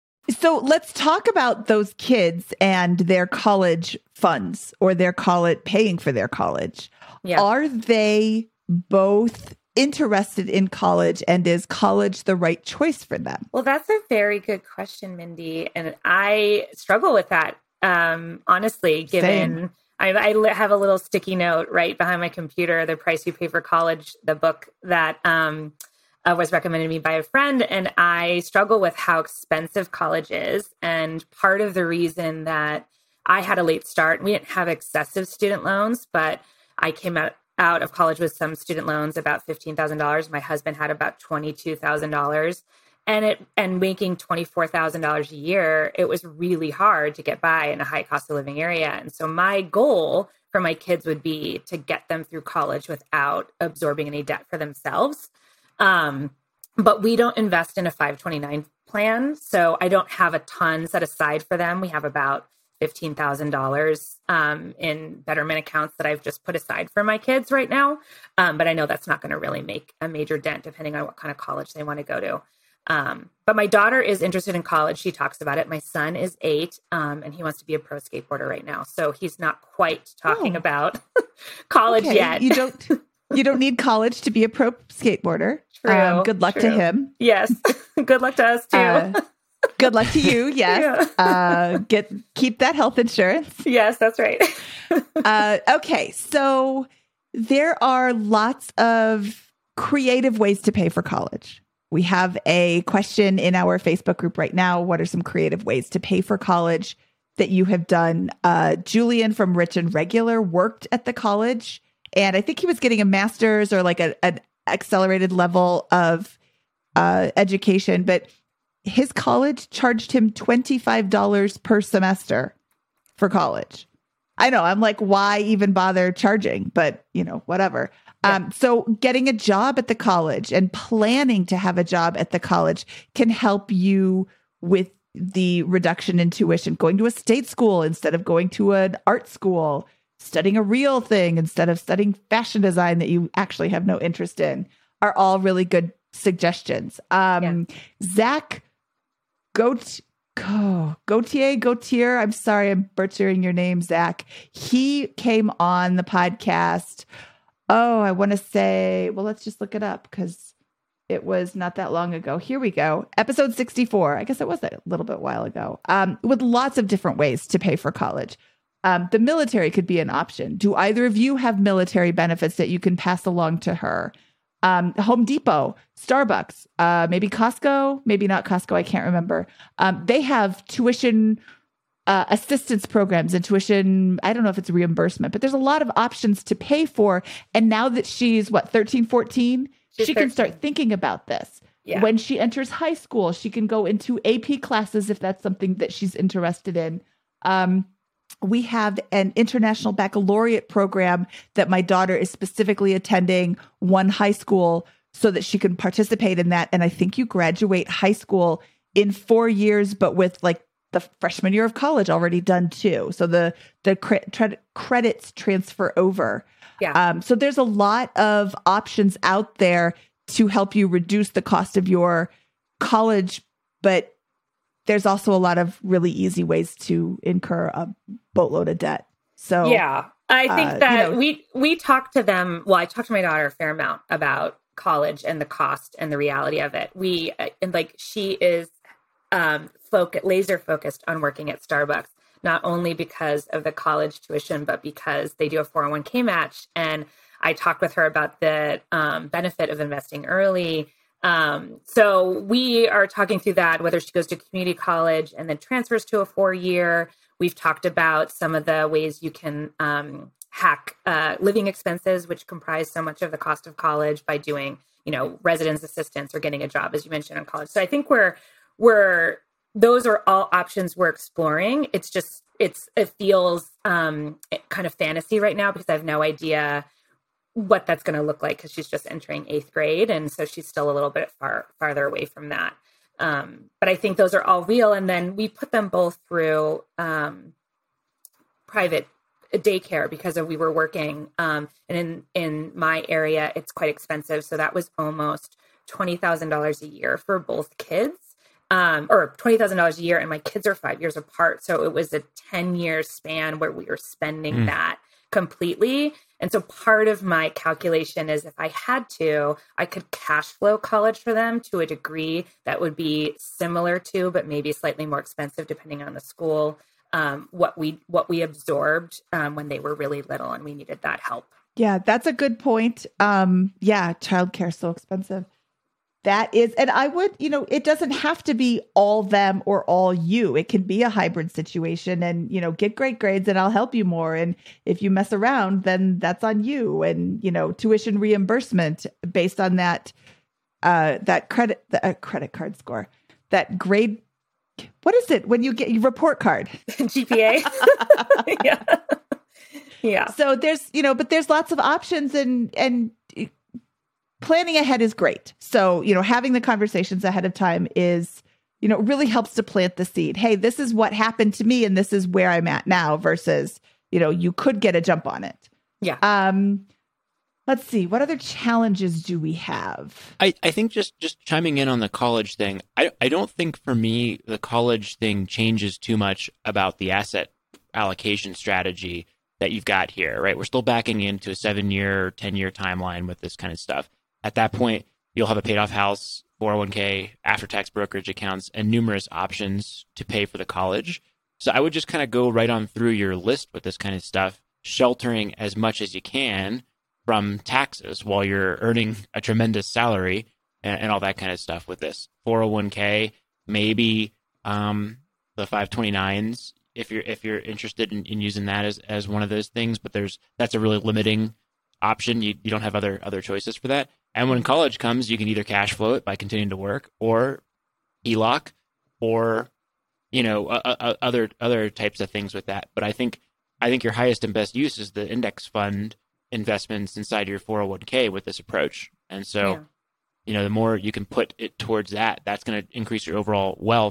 So let's talk about those kids and their college funds, or their college, paying for their college. Yeah. Are they both interested in college, and is college the right choice for them? Well, that's a very good question, Mindy. And I struggle with that, um, honestly, given I, I have a little sticky note right behind my computer, The Price You Pay for College, the book that um, uh, was recommended to me by a friend. And I struggle with how expensive college is. And part of the reason that I had a late start, we didn't have excessive student loans, but I came out out of college with some student loans, about fifteen thousand dollars. My husband had about twenty-two thousand dollars, and it, and making twenty-four thousand dollars a year, it was really hard to get by in a high cost of living area. And so my goal for my kids would be to get them through college without absorbing any debt for themselves. Um, but we don't invest in a five twenty-nine plan. So I don't have a ton set aside for them. We have about fifteen thousand dollars um, in Betterment accounts that I've just put aside for my kids right now. Um, but I know that's not going to really make a major dent depending on what kind of college they want to go to. Um, but my daughter is interested in college. She talks about it. My son is eight um, and he wants to be a pro skateboarder right now. So he's not quite talking oh. about college okay. yet. You don't you don't need college to be a pro skateboarder. True, um, good luck true. to him. Yes. Good luck to us too. Uh, Good luck to you. Yes. Yeah. Uh, get keep that health insurance. Yes, that's right. uh, okay. So there are lots of creative ways to pay for college. We have a question in our Facebook group right now. What are some creative ways to pay for college that you have done? Uh, Julian from Rich and Regular worked at the college, and I think he was getting a master's or like a, an accelerated level of uh, education, but his college charged him twenty-five dollars per semester for college. I know. I'm like, why even bother charging? But, you know, whatever. Yeah. Um, so getting a job at the college and planning to have a job at the college can help you with the reduction in tuition, going to a state school instead of going to an art school, studying a real thing instead of studying fashion design that you actually have no interest in, are all really good suggestions. Um, yeah. Zach Goat, oh, Gautier, Gautier, I'm sorry, I'm butchering your name, Zach. He came on the podcast. Oh, I want to say, well, let's just look it up because it was not that long ago. Here we go. Episode sixty-four. I guess it was a little bit while ago. Um, with lots of different ways to pay for college. Um, the military could be an option. Do either of you have military benefits that you can pass along to her? Um, Home Depot, Starbucks, uh, maybe Costco, maybe not Costco. I can't remember. Um, they have tuition uh, assistance programs and tuition. I don't know if it's reimbursement, but there's a lot of options to pay for. And now that she's what, thirteen, fourteen, she's she can thirteen. Start thinking about this. Yeah. When she enters high school, she can go into A P classes if that's something that she's interested in. Um, We have an international baccalaureate program that my daughter is specifically attending one high school so that she can participate in that. And I think you graduate high school in four years, but with like the freshman year of college already done too. So the the cre- tre- credits transfer over. Yeah. Um, so there's a lot of options out there to help you reduce the cost of your college, but there's also a lot of really easy ways to incur a boatload of debt. So yeah, I think uh, that you know, we we talked to them. Well, I talked to my daughter a fair amount about college and the cost and the reality of it. We and like she is um, focus, laser focused on working at Starbucks, not only because of the college tuition, but because they do a four oh one k match. And I talked with her about the um, benefit of investing early. Um, so we are talking through that, whether she goes to community college and then transfers to a four year. We've talked about some of the ways you can um, hack uh, living expenses, which comprise so much of the cost of college, by doing, you know, residence assistance or getting a job, as you mentioned, in college. So I think we're, we're, those are all options we're exploring. It's just, it's, it feels um, kind of fantasy right now because I have no idea what that's going to look like because she's just entering eighth grade. And so she's still a little bit far, farther away from that. Um, but I think those are all real. And then we put them both through um, private daycare because of, we were working um, and in, in my area, it's quite expensive. So that was almost twenty thousand dollars a year for both kids um, or twenty thousand dollars a year. And my kids are five years apart. So it was a ten year span where we were spending mm. that completely. And so part of my calculation is if I had to, I could cash flow college for them to a degree that would be similar to, but maybe slightly more expensive depending on the school, um, what we what we absorbed um, when they were really little and we needed that help. Yeah, that's a good point. Um, yeah, childcare is so expensive. That is, and I would, you know, it doesn't have to be all them or all you. It can be a hybrid situation and, you know, get great grades and I'll help you more. And if you mess around, then that's on you. And, you know, tuition reimbursement based on that, uh, that credit, the uh, credit card score, that grade. What is it when you get your report card? G P A. Yeah. Yeah. So there's, you know, but there's lots of options and, and, planning ahead is great. So, you know, having the conversations ahead of time is, you know, really helps to plant the seed. Hey, this is what happened to me and this is where I'm at now versus, you know, you could get a jump on it. Yeah. Um, let's see. What other challenges do we have? I, I think just, just chiming in on the college thing, I, I don't think for me, the college thing changes too much about the asset allocation strategy that you've got here, right? We're still backing into a seven year, ten year timeline with this kind of stuff. At that point, you'll have a paid off house, four oh one k, after-tax brokerage accounts, and numerous options to pay for the college. So I would just kind of go right on through your list with this kind of stuff, sheltering as much as you can from taxes while you're earning a tremendous salary and, and all that kind of stuff with this. four oh one k, maybe um, the five twenty-nines if you're if you're interested in, in using that as, as one of those things, but there's that's a really limiting option. You you don't have other other choices for that. And when college comes, you can either cash flow it by continuing to work, or E L O C, or you know uh, uh, other other types of things with that. But I think I think your highest and best use is the index fund investments inside your four oh one k with this approach. And so, yeah. you know, the more you can put it towards that, that's going to increase your overall wealth.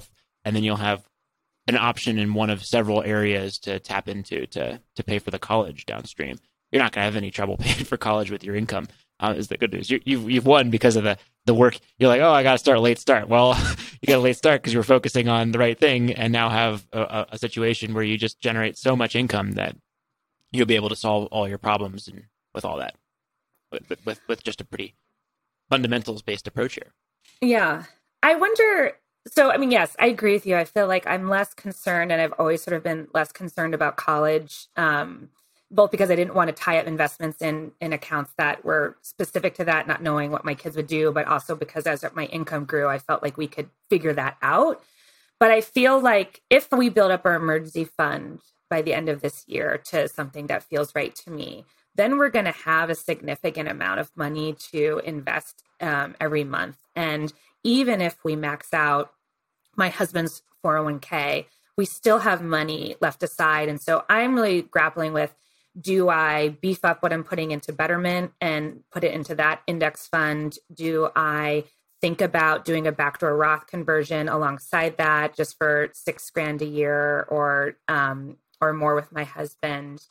and then you'll have an option in one of several areas to tap into to to pay for the college downstream. You're not going to have any trouble paying for college with your income. Uh, is the good news. You, you've you've won because of the the work. You're like, oh, I got to start a late start. Well, you got a late start because you were focusing on the right thing, and now have a, a situation where you just generate so much income that you'll be able to solve all your problems and with all that, with with, with just a pretty fundamentals based approach here. Yeah, I wonder. So, I mean, yes, I agree with you. I feel like I'm less concerned, and I've always sort of been less concerned about college, um, both because I didn't want to tie up investments in in accounts that were specific to that, not knowing what my kids would do, but also because as my income grew, I felt like we could figure that out. But I feel like if we build up our emergency fund by the end of this year to something that feels right to me, then we're going to have a significant amount of money to invest um, every month. And even if we max out my husband's four oh one k, we still have money left aside. And so I'm really grappling with, do I beef up what I'm putting into Betterment and put it into that index fund? Do I think about doing a backdoor Roth conversion alongside that just for six grand a year or um, or more with my husband?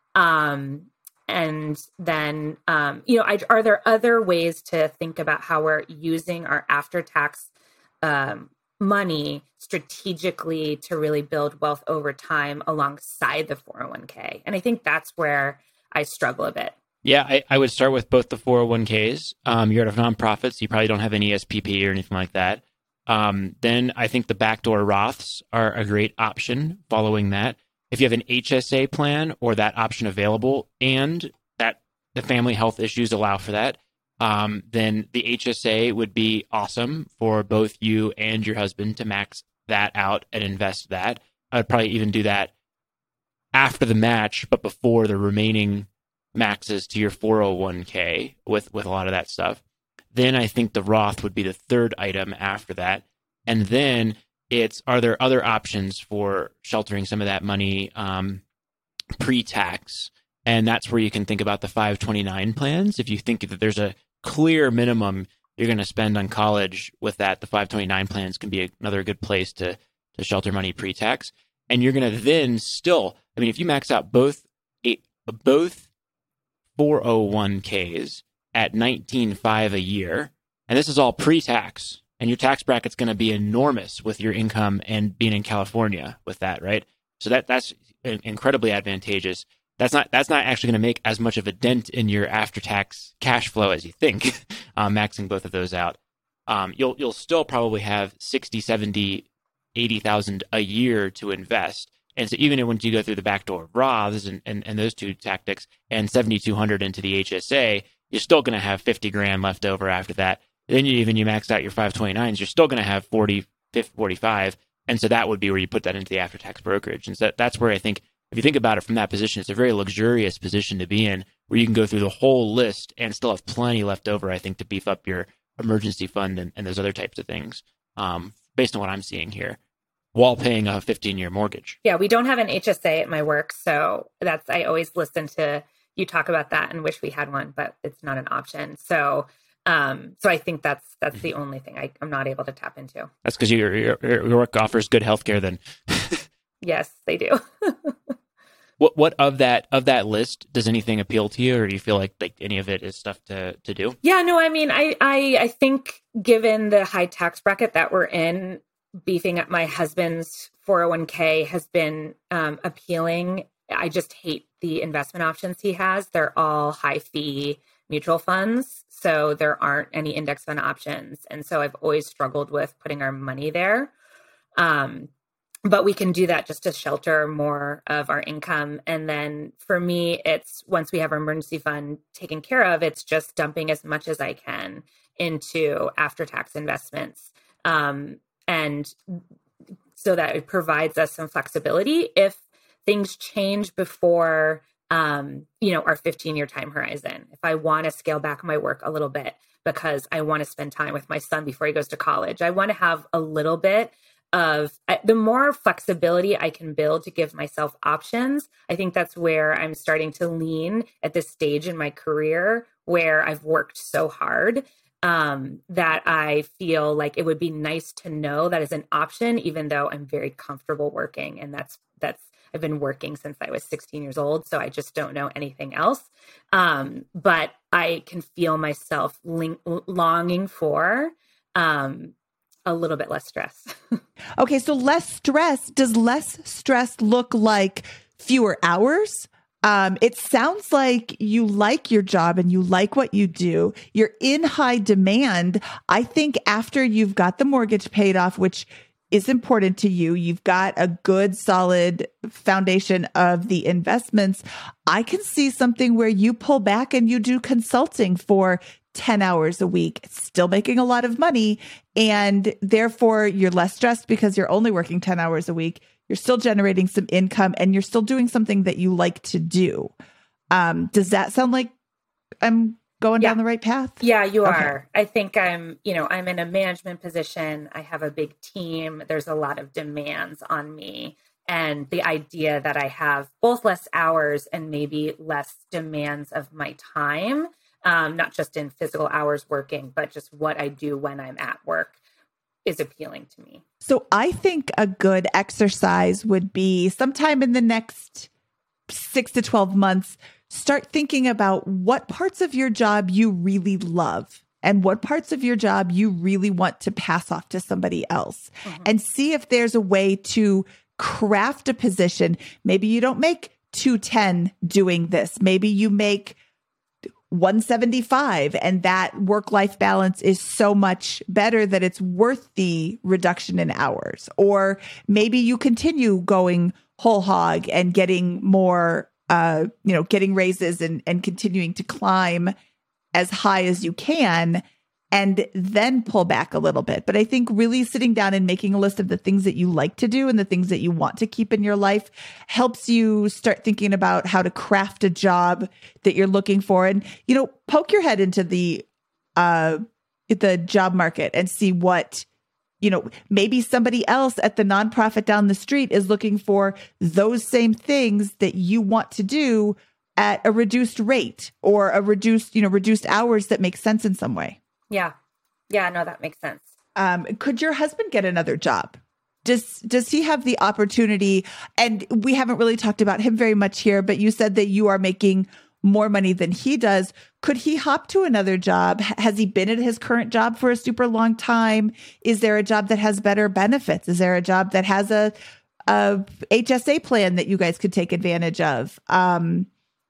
Um, and then, um, you know, I, are there other ways to think about how we're using our after-tax um, money strategically to really build wealth over time alongside the four oh one k? And I think that's where I struggle a bit. Yeah, I, I would start with both the four oh one k's. Um, you're at a nonprofit, so you probably don't have any S P P or anything like that. Um, then I think the backdoor Roths are a great option following that. If you have an H S A plan or that option available and that the family health issues allow for that, um, then the H S A would be awesome for both you and your husband to max that out and invest that. I'd probably even do that after the match, but before the remaining maxes to your four oh one k with, with a lot of that stuff. Then I think the Roth would be the third item after that. And then it's, are there other options for sheltering some of that money um, pre-tax? And that's where you can think about the five twenty-nine plans. If you think that there's a clear minimum you're going to spend on college with that, the five twenty-nine plans can be another good place to, to shelter money pre-tax. And you're going to then still, I mean, if you max out both both four oh one k's at nineteen point five a year, and this is all pre-tax, and your tax bracket's going to be enormous with your income and being in California with that, right? So that that's incredibly advantageous. That's not that's not actually going to make as much of a dent in your after-tax cash flow as you think, um, maxing both of those out. Um, you'll you'll still probably have sixty, seventy, eighty thousand a year to invest. And so even when you go through the backdoor Roths and, and, and those two tactics and seventy-two hundred into the H S A, you're still going to have fifty grand left over after that. Then you, even you max out your five twenty-nines, you're still going to have forty, fifty, forty-five. And so that would be where you put that into the after-tax brokerage. And so that's where I think, if you think about it from that position, it's a very luxurious position to be in, where you can go through the whole list and still have plenty left over, I think, to beef up your emergency fund and, and those other types of things, um, based on what I'm seeing here, while paying a fifteen-year mortgage. Yeah, we don't have an H S A at my work, so that's, I always listen to you talk about that and wish we had one, but it's not an option. So, um, so I think that's that's mm-hmm. the only thing I, I'm not able to tap into. That's because your, your your work offers good healthcare, then. Yes, they do. What what of that of that list does anything appeal to you, or do you feel like like any of it is stuff to to do? Yeah, no, I mean, I I, I think given the high tax bracket that we're in, beefing up my husband's four oh one k has been um, appealing. I just hate the investment options he has. They're all high fee mutual funds, so there aren't any index fund options, and so I've always struggled with putting our money there. Um, But we can do that just to shelter more of our income. And then for me, it's once we have our emergency fund taken care of, it's just dumping as much as I can into after-tax investments. Um, and so that it provides us some flexibility if things change before, um, you know, our fifteen-year time horizon. If I want to scale back my work a little bit because I want to spend time with my son before he goes to college, I want to have a little bit of the more flexibility I can build to give myself options. I think that's where I'm starting to lean at this stage in my career where I've worked so hard. um, that I feel like it would be nice to know that is an option, even though I'm very comfortable working. And that's, that's, I've been working since I was sixteen years old. So I just don't know anything else. Um, but I can feel myself ling- longing for, um, a little bit less stress. Okay. So less stress, does less stress look like fewer hours? Um, it sounds like you like your job and you like what you do. You're in high demand. I think after you've got the mortgage paid off, which is important to you, you've got a good, solid foundation of the investments. I can see something where you pull back and you do consulting for ten hours a week, still making a lot of money. And therefore you're less stressed because you're only working ten hours a week. You're still generating some income and you're still doing something that you like to do. Um, does that sound like I'm going Yeah. down the right path? Yeah, you Okay. are. I think I'm, you know, I'm in a management position. I have a big team. There's a lot of demands on me. And the idea that I have both less hours and maybe less demands of my time, um, not just in physical hours working, but just what I do when I'm at work, is appealing to me. So I think a good exercise would be sometime in the next six to twelve months, start thinking about what parts of your job you really love and what parts of your job you really want to pass off to somebody else, mm-hmm. and see if there's a way to craft a position. Maybe you don't make two ten doing this. Maybe you make one seventy-five and that work-life balance is so much better that it's worth the reduction in hours. Or maybe you continue going whole hog and getting more, uh, you know, getting raises and, and continuing to climb as high as you can and then pull back a little bit. But I think really sitting down and making a list of the things that you like to do and the things that you want to keep in your life helps you start thinking about how to craft a job that you're looking for. And, you know, poke your head into the, uh, the job market and see what, you know, maybe somebody else at the nonprofit down the street is looking for those same things that you want to do at a reduced rate or a reduced, you know, reduced hours that make sense in some way. Yeah. Yeah, no, that makes sense. Um, could your husband get another job? Does does he have the opportunity? And we haven't really talked about him very much here, but you said that you are making more money than he does. Could he hop to another job? Has he been at his current job for a super long time? Is there a job that has better benefits? Is there a job that has a, a H S A plan that you guys could take advantage of? Um,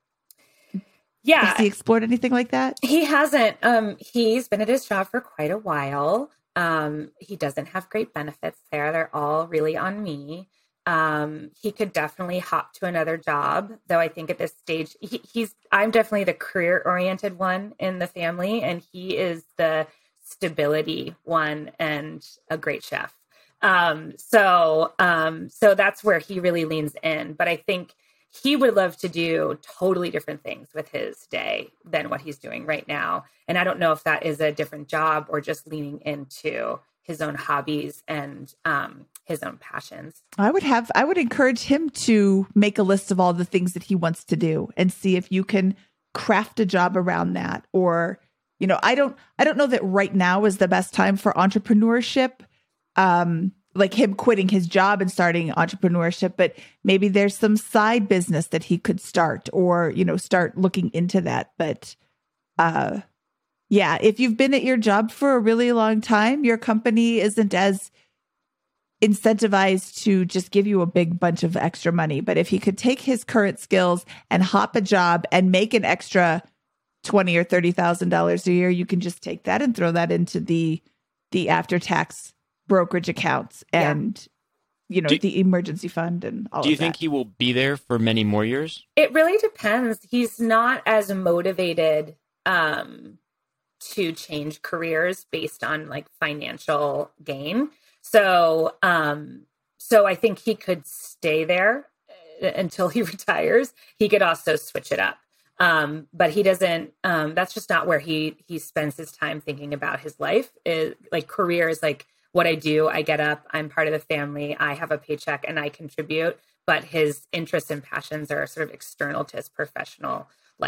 Yeah. Has he explored anything like that? He hasn't. Um, he's been at his job for quite a while. Um, he doesn't have great benefits there. They're all really on me. Um, he could definitely hop to another job, though I think at this stage, he, he's, I'm definitely the career oriented one in the family, and he is the stability one and a great chef. Um, so, um, so that's where he really leans in. But I think he would love to do totally different things with his day than what he's doing right now. And I don't know if that is a different job or just leaning into his own hobbies and um, his own passions. I would have, I would encourage him to make a list of all the things that he wants to do and see if you can craft a job around that. Or, you know, I don't, I don't know that right now is the best time for entrepreneurship. Um, like him quitting his job and starting entrepreneurship, but maybe there's some side business that he could start or, you know, start looking into that. But, uh, yeah, if you've been at your job for a really long time, your company isn't as incentivized to just give you a big bunch of extra money. But if he could take his current skills and hop a job and make an extra twenty or thirty thousand dollars a year, you can just take that and throw that into the, the after-tax brokerage accounts and, yeah. you know, do, the emergency fund and all of that. Do you think he will be there for many more years? It really depends. He's not as motivated um, to change careers based on like financial gain. So, um, so I think he could stay there until he retires. He could also switch it up. Um, but he doesn't, um, that's just not where he, he spends his time thinking about his life. It, like career is like, what I do, I get up, I'm part of the family, I have a paycheck and I contribute, but his interests and passions are sort of external to his professional life.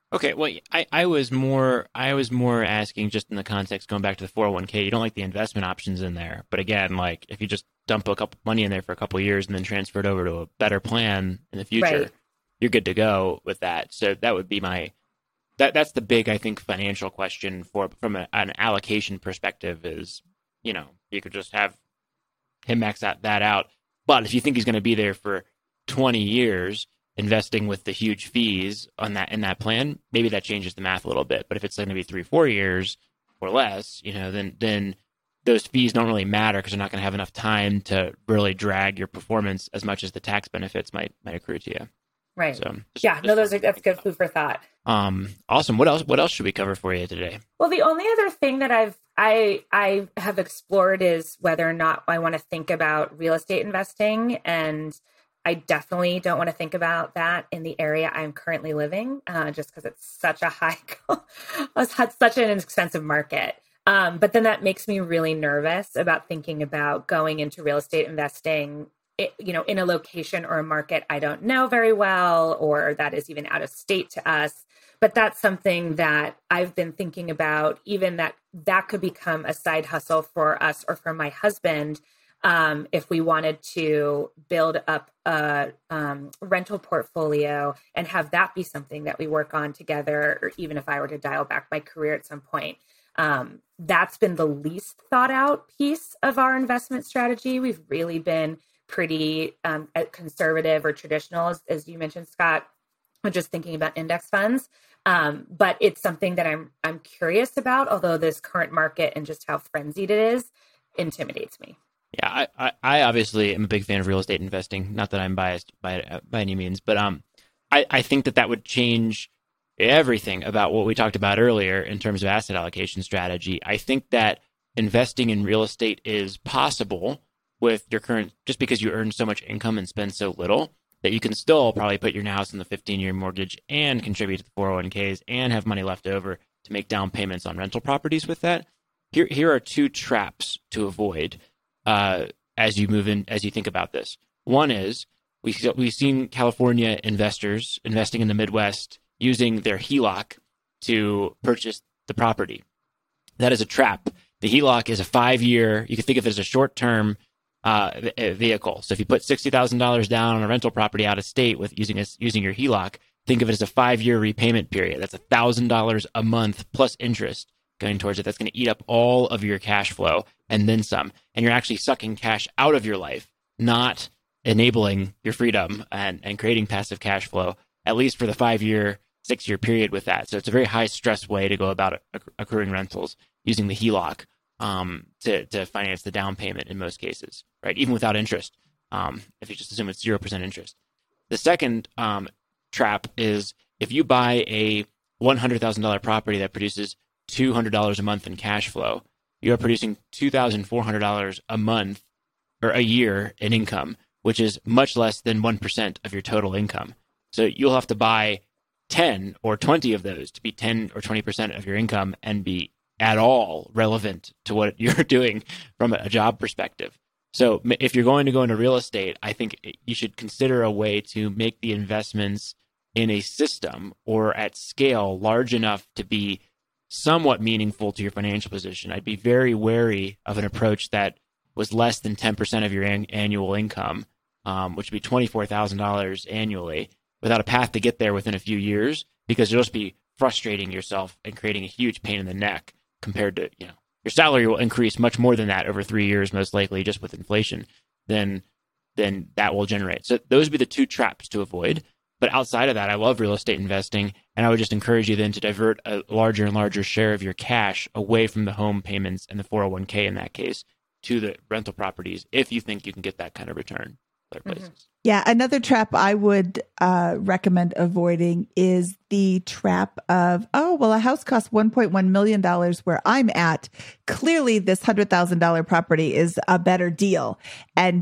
Okay, well, I, I was more I was more asking just in the context going back to the four oh one k. You don't like the investment options in there, but again, like if you just dump a couple money in there for a couple of years and then transfer it over to a better plan in the future, Right. you're good to go with that. So that would be my that that's the big, I think, financial question for from a, an allocation perspective is, you know, you could just have him max that, that out. But if you think he's going to be there for twenty years, investing with the huge fees on that in that plan, maybe that changes the math a little bit. But if it's going to be three, four years or less, you know, then then those fees don't really matter because you're not going to have enough time to really drag your performance as much as the tax benefits might might accrue to you. Right. So just, yeah, just no, those are that's good food for thought. Um, awesome. What else? What else should we cover for you today? Well, the only other thing that I've I I have explored is whether or not I want to think about real estate investing, and I definitely don't want to think about that in the area I'm currently living, uh, just because it's such a high, it's such an expensive market. Um, but then that makes me really nervous about thinking about going into real estate investing, it, you know, in a location or a market I don't know very well, or that is even out of state to us. But that's something that I've been thinking about, even that that could become a side hustle for us or for my husband. Um, if we wanted to build up a um, rental portfolio and have that be something that we work on together, or even if I were to dial back my career at some point, um, that's been the least thought out piece of our investment strategy. We've really been pretty um, conservative or traditional, as, as you mentioned, Scott, just thinking about index funds. Um, but it's something that I'm I'm curious about, although this current market and just how frenzied it is intimidates me. Yeah, I, I, I obviously am a big fan of real estate investing. Not that I'm biased by it by any means, but um, I, I think that that would change everything about what we talked about earlier in terms of asset allocation strategy. I think that investing in real estate is possible with your current, just because you earn so much income and spend so little, that you can still probably put your house in the fifteen-year mortgage and contribute to the four oh one k's and have money left over to make down payments on rental properties with that. Here, here are two traps to avoid. Uh, as you move in, as you think about this. One is we, we've seen California investors investing in the Midwest using their H E L O C to purchase the property. That is a trap. The H E L O C is a five-year, you can think of it as a short-term uh, vehicle. So if you put sixty thousand dollars down on a rental property out of state with using a, using your H E L O C, think of it as a five-year repayment period. That's one thousand dollars a month plus interest going towards it. That's going to eat up all of your cash flow and then some. And you're actually sucking cash out of your life, not enabling your freedom and, and creating passive cash flow, at least for the five-year, six-year period with that. So it's a very high-stress way to go about accruing rentals using the H E L O C um, to, to finance the down payment in most cases, right? Even without interest, um, if you just assume it's zero percent interest. The second um, trap is if you buy a one hundred thousand dollars property that produces two hundred dollars a month in cash flow, you are producing two thousand four hundred dollars a month or a year in income, which is much less than one percent of your total income. So you'll have to buy ten or twenty of those to be ten or twenty percent of your income and be at all relevant to what you're doing from a job perspective. So if you're going to go into real estate, I think you should consider a way to make the investments in a system or at scale large enough to be somewhat meaningful to your financial position. I'd be very wary of an approach that was less than ten percent of your an- annual income, um, which would be twenty-four thousand dollars annually, without a path to get there within a few years, because you'll just be frustrating yourself and creating a huge pain in the neck compared to, you know, your salary will increase much more than that over three years, most likely just with inflation, then, then that will generate. So those would be the two traps to avoid. But outside of that, I love real estate investing, and I would just encourage you then to divert a larger and larger share of your cash away from the home payments and the four oh one k in that case to the rental properties if you think you can get that kind of return other places. Mm-hmm. Yeah, another trap I would uh, recommend avoiding is the trap of, oh, well, a house costs one point one million dollars where I'm at. Clearly, this one hundred thousand dollars property is a better deal. And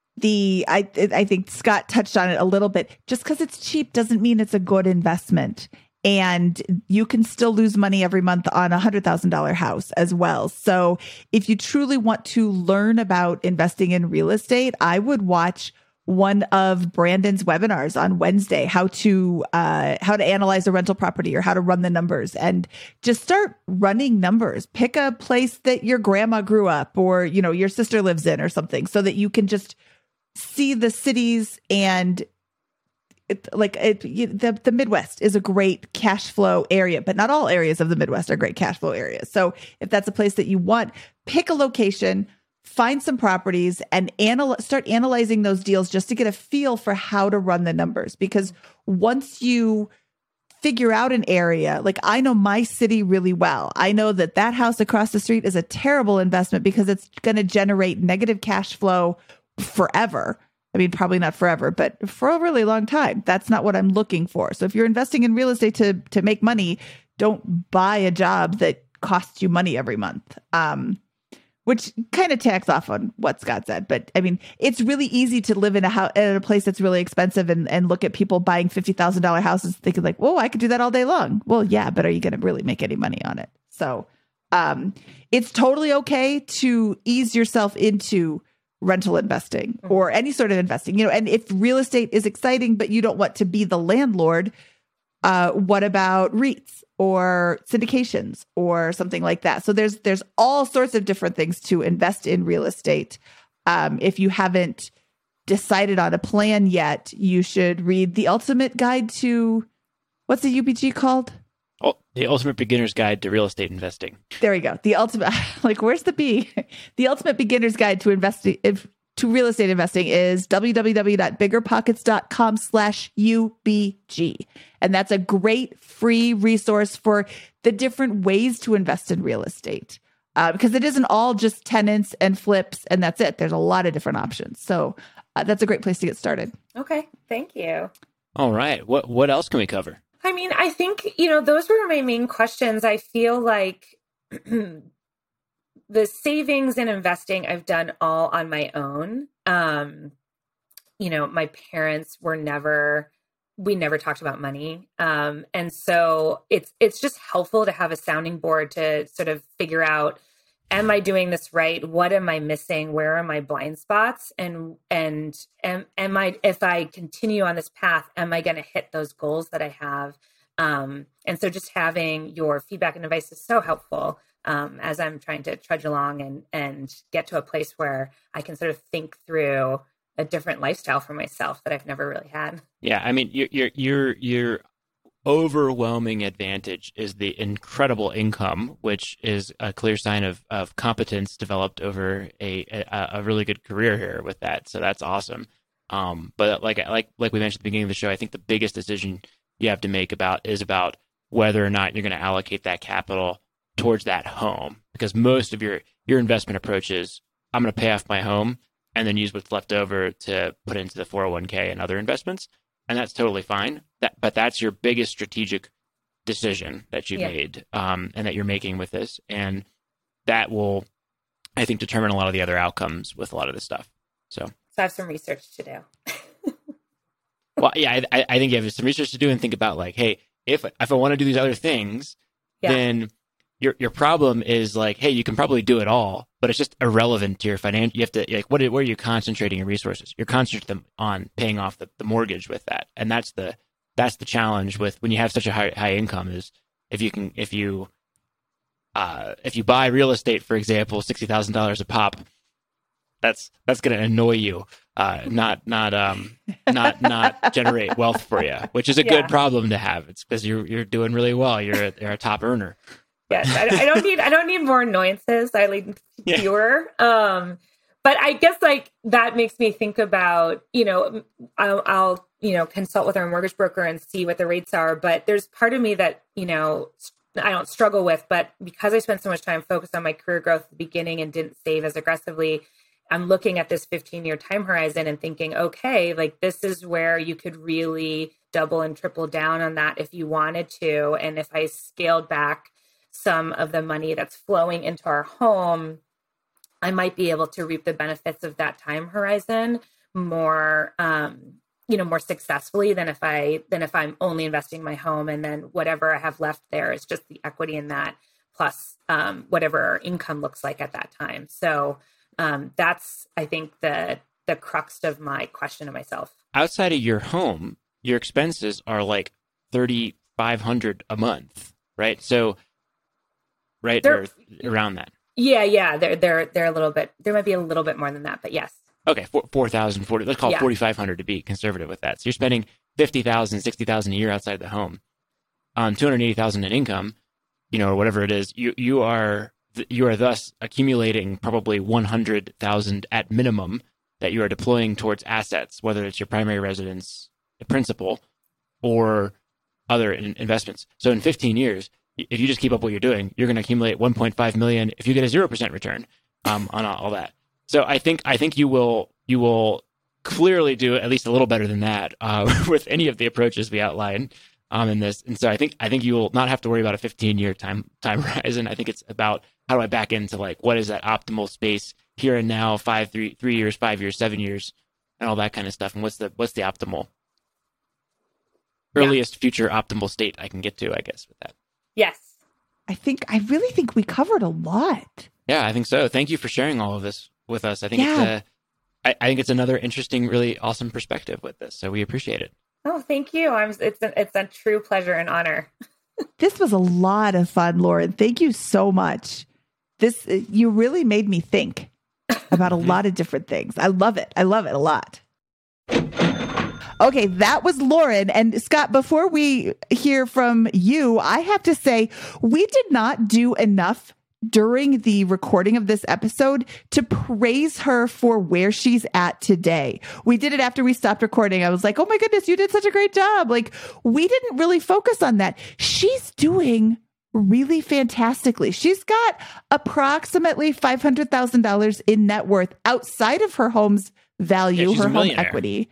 The I I think Scott touched on it a little bit. Just because it's cheap doesn't mean it's a good investment. And you can still lose money every month on a one hundred thousand dollars house as well. So if you truly want to learn about investing in real estate, I would watch one of Brandon's webinars on Wednesday, how to uh, how to analyze a rental property or how to run the numbers, and just start running numbers. Pick a place that your grandma grew up or, you know, your sister lives in or something, so that you can just see the cities and it, like it, you, the, the Midwest is a great cash flow area, but not all areas of the Midwest are great cash flow areas. So if that's a place that you want, pick a location, find some properties, and anal- start analyzing those deals just to get a feel for how to run the numbers. Because once you figure out an area, like I know my city really well. I know that that house across the street is a terrible investment because it's going to generate negative cash flow forever. I mean, probably not forever, but for a really long time. That's not what I'm looking for. So if you're investing in real estate to to make money, don't buy a job that costs you money every month. Um, which kind of tacks off on what Scott said. But I mean, it's really easy to live in a house in a place that's really expensive and, and look at people buying fifty thousand dollars houses thinking like, whoa, I could do that all day long. Well, yeah, but are you going to really make any money on it? So um, it's totally okay to ease yourself into rental investing or any sort of investing, you know, and if real estate is exciting, but you don't want to be the landlord, uh, what about REITs or syndications or something like that? So there's there's all sorts of different things to invest in real estate. Um, if you haven't decided on a plan yet, you should read The Ultimate Guide to, what's the U B G called? Oh, The Ultimate Beginner's Guide to Real Estate Investing. There we go. The ultimate, like, where's the B? The Ultimate Beginner's Guide to investing to real estate investing is www.biggerpockets.com slash UBG. And that's a great free resource for the different ways to invest in real estate. Uh, because it isn't all just tenants and flips and that's it. There's a lot of different options. So uh, that's a great place to get started. Okay. Thank you. All right. What what else can we cover? I mean, I think, you know, those were my main questions. I feel like the savings and investing I've done all on my own. Um, you know, my parents were never, we never talked about money. Um, and so it's, it's just helpful to have a sounding board to sort of figure out, am I doing this right? What am I missing? Where are my blind spots? And, and am, am I, if I continue on this path, am I going to hit those goals that I have? Um, and so just having your feedback and advice is so helpful um, as I'm trying to trudge along and, and get to a place where I can sort of think through a different lifestyle for myself that I've never really had. Yeah. I mean, your, your, your, your overwhelming advantage is the incredible income, which is a clear sign of, of competence developed over a, a, a really good career here with that. So that's awesome. Um, but like, like, like we mentioned at the beginning of the show, I think the biggest decision you have to make about is about whether or not you're going to allocate that capital towards that home, because most of your, your investment approach is I'm going to pay off my home and then use what's left over to put into the four oh one k and other investments. And that's totally fine. That, but that's your biggest strategic decision that you Yeah. made um, and that you're making with this. And that will, I think, determine a lot of the other outcomes with a lot of this stuff. So, So I have some research to do. well, yeah, I, I think you have some research to do and think about like, hey, if if I want to do these other things, Yeah. then your your problem is like, hey, you can probably do it all, but it's just irrelevant to your financial. You have to like, what where are you concentrating your resources? You're concentrating them on paying off the, the mortgage with that, and that's the that's the challenge with when you have such a high high income is if you can if you uh if you buy real estate, for example, sixty thousand dollars a pop. That's that's going to annoy you, uh, not not um not not generate wealth for you, which is a Yeah. good problem to have. It's because you're you're doing really well. You're a, you're a top earner. Yes, I, I don't need I don't need more annoyances. I need Yeah. fewer. Um, but I guess like that makes me think about, you know, I'll, I'll you know consult with our mortgage broker and see what the rates are. But there's part of me that you know I don't struggle with, but because I spent so much time focused on my career growth at the beginning and didn't save as aggressively, I'm looking at this fifteen year time horizon and thinking, okay, like this is where you could really double and triple down on that if you wanted to. And if I scaled back some of the money that's flowing into our home, I might be able to reap the benefits of that time horizon more, um, you know, more successfully than if I, than if I'm only investing my home and then whatever I have left there is just the equity in that plus um, whatever our income looks like at that time. So um, that's, I think, the the crux of my question to myself. Outside of your home, your expenses are like thirty-five hundred a month, right? So, right, They're, or around that. Yeah, yeah, they're they're they're a little bit. There might be a little bit more than that, but yes. Okay, four thousand, forty. Let's call it Yeah. forty-five hundred to be conservative with that. So you're spending fifty thousand, sixty thousand a year outside the home, on two hundred eighty thousand in income, you know, or whatever it is. You you are you are thus accumulating probably one hundred thousand at minimum that you are deploying towards assets, whether it's your primary residence, the principal, or other in- investments. So in fifteen years, if you just keep up what you're doing, you're going to accumulate one point five million if you get a zero percent return um, on all that. So I think I think you will you will clearly do at least a little better than that uh, with any of the approaches we outlined um, in this. And so I think I think you will not have to worry about a fifteen year time time horizon. I think it's about how do I back into like what is that optimal space here and now, five, three, three years, five years, seven years, and all that kind of stuff. And what's the what's the optimal earliest yeah. future optimal state I can get to, I guess, with that. Yes. I think, I really think we covered a lot. Yeah, I think so. Thank you for sharing all of this with us. I think yeah. it's a, I, I think it's another interesting, really awesome perspective with this. So we appreciate it. Oh, thank you. I'm, it's a, it's a true pleasure and honor. This was a lot of fun, Lauren. Thank you so much. This, you really made me think about a lot of different things. I love it. I love it a lot. Okay, that was Lauren. And Scott, before we hear from you, I have to say, we did not do enough during the recording of this episode to praise her for where she's at today. We did it after we stopped recording. I was like, oh my goodness, you did such a great job. Like, we didn't really focus on that. She's doing really fantastically. She's got approximately five hundred thousand dollars in net worth outside of her home's value, yeah, her home equity.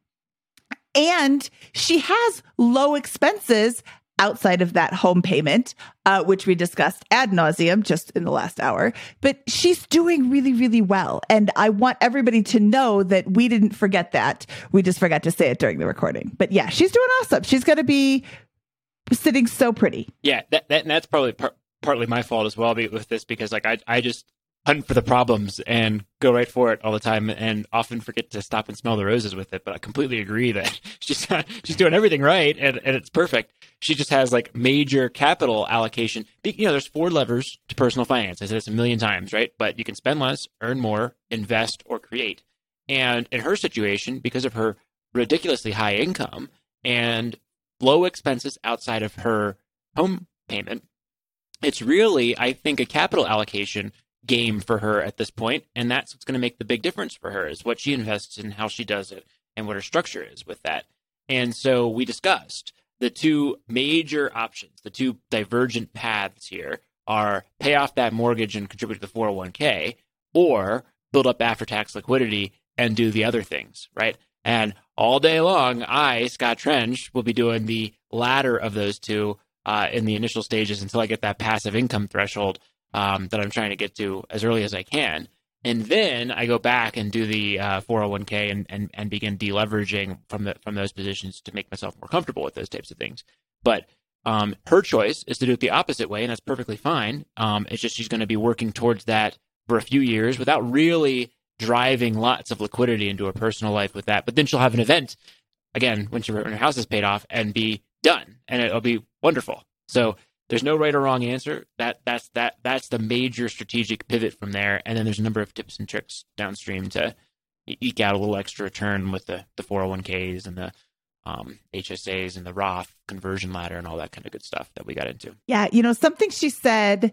And she has low expenses outside of that home payment, uh, which we discussed ad nauseum just in the last hour. But she's doing really, really well. And I want everybody to know that we didn't forget that. We just forgot to say it during the recording. But yeah, she's doing awesome. She's going to be sitting so pretty. Yeah, that, that and that's probably par- partly my fault as well with this, because like I I just hunt for the problems and go right for it all the time, and often forget to stop and smell the roses with it. But I completely agree that she's she's doing everything right, and, and it's perfect. She just has like major capital allocation. You know, there's four levers to personal finance. I said this a million times, right? But you can spend less, earn more, invest, or create. And in her situation, because of her ridiculously high income and low expenses outside of her home payment, it's really, I think, a capital allocation game for her at this point, and that's what's going to make the big difference for her, is what she invests in, how she does it, and what her structure is with that. And so we discussed the two major options, the two divergent paths here are pay off that mortgage and contribute to the four oh one k, or build up after-tax liquidity and do the other things, right? And all day long, I, Scott Trench, will be doing the latter of those two uh, in the initial stages until I get that passive income threshold Um, that I'm trying to get to as early as I can. And then I go back and do the uh, four oh one k and, and, and begin deleveraging from the, from those positions to make myself more comfortable with those types of things. But um, her choice is to do it the opposite way, and that's perfectly fine. Um, it's just she's going to be working towards that for a few years without really driving lots of liquidity into her personal life with that. But then she'll have an event, again, when, she, when her house is paid off, and be done, and it'll be wonderful. So there's no right or wrong answer. That that's that that's the major strategic pivot from there. And then there's a number of tips and tricks downstream to eke out a little extra return with the, the four oh one k's and the um, H S A's and the Roth conversion ladder and all that kind of good stuff that we got into. Yeah, you know, something she said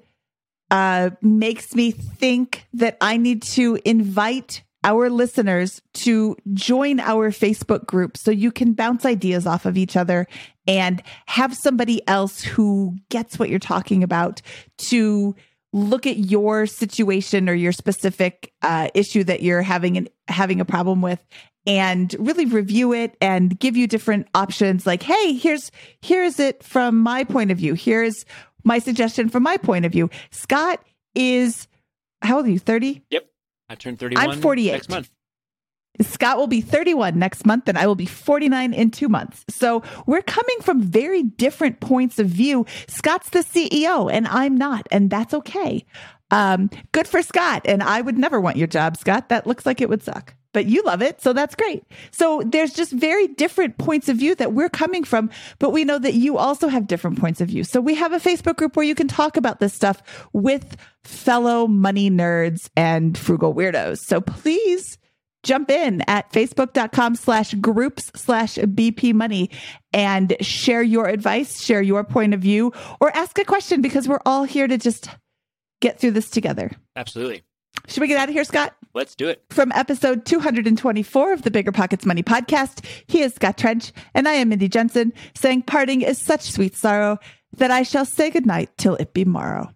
uh, makes me think that I need to invite our listeners to join our Facebook group so you can bounce ideas off of each other and have somebody else who gets what you're talking about to look at your situation or your specific uh, issue that you're having an, having a problem with, and really review it and give you different options. Like, hey, here's here's it from my point of view. Here's my suggestion from my point of view. Scott is, how old are you? thirty? Yep. I turned thirty-one I'm forty-eight. Next month. Scott will be thirty-one next month, and I will be forty-nine in two months. So we're coming from very different points of view. Scott's the C E O, and I'm not, and that's okay. Um, good for Scott, and I would never want your job, Scott. That looks like it would suck. but you love it. So that's great. So there's just very different points of view that we're coming from, but we know that you also have different points of view. So we have a Facebook group where you can talk about this stuff with fellow money nerds and frugal weirdos. So please jump in at facebook.com slash groups slash BP money and share your advice, share your point of view, or ask a question, because we're all here to just get through this together. Absolutely. Should we get out of here, Scott? Let's do it. From episode two hundred twenty-four of the Bigger Pockets Money podcast, he is Scott Trench, and I am Mindy Jensen, saying parting is such sweet sorrow that I shall say goodnight till it be morrow.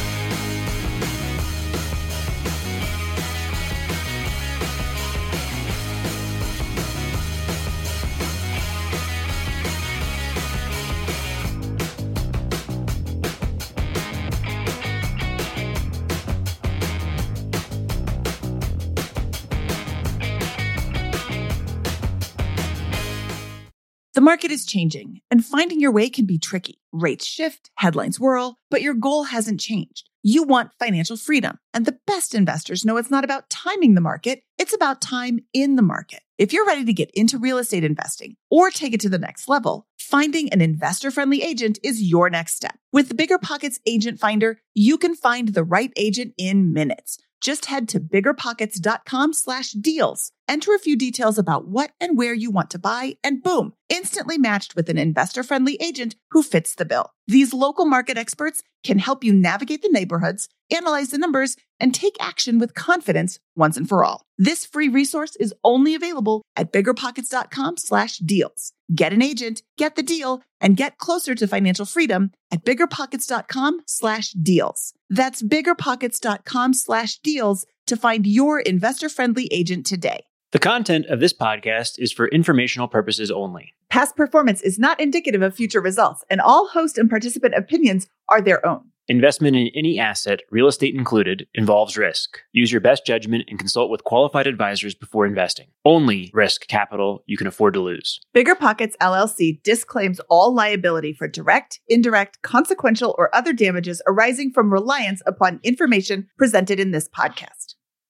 The market is changing, and finding your way can be tricky. Rates shift, headlines whirl, but your goal hasn't changed. You want financial freedom, and the best investors know it's not about timing the market, it's about time in the market. If you're ready to get into real estate investing or take it to the next level, finding an investor-friendly agent is your next step. With the Bigger Pockets Agent Finder, you can find the right agent in minutes. Just head to biggerpockets.com slash deals. Enter a few details about what and where you want to buy, and boom, instantly matched with an investor-friendly agent who fits the bill. These local market experts can help you navigate the neighborhoods, analyze the numbers, and take action with confidence once and for all. This free resource is only available at biggerpockets.com slash deals. Get an agent, get the deal, and get closer to financial freedom at biggerpockets.com slash deals. That's biggerpockets.com slash deals to find your investor-friendly agent today. The content of this podcast is for informational purposes only. Past performance is not indicative of future results, and all host and participant opinions are their own. Investment in any asset, real estate included, involves risk. Use your best judgment and consult with qualified advisors before investing. Only risk capital you can afford to lose. Bigger Pockets L L C disclaims all liability for direct, indirect, consequential, or other damages arising from reliance upon information presented in this podcast.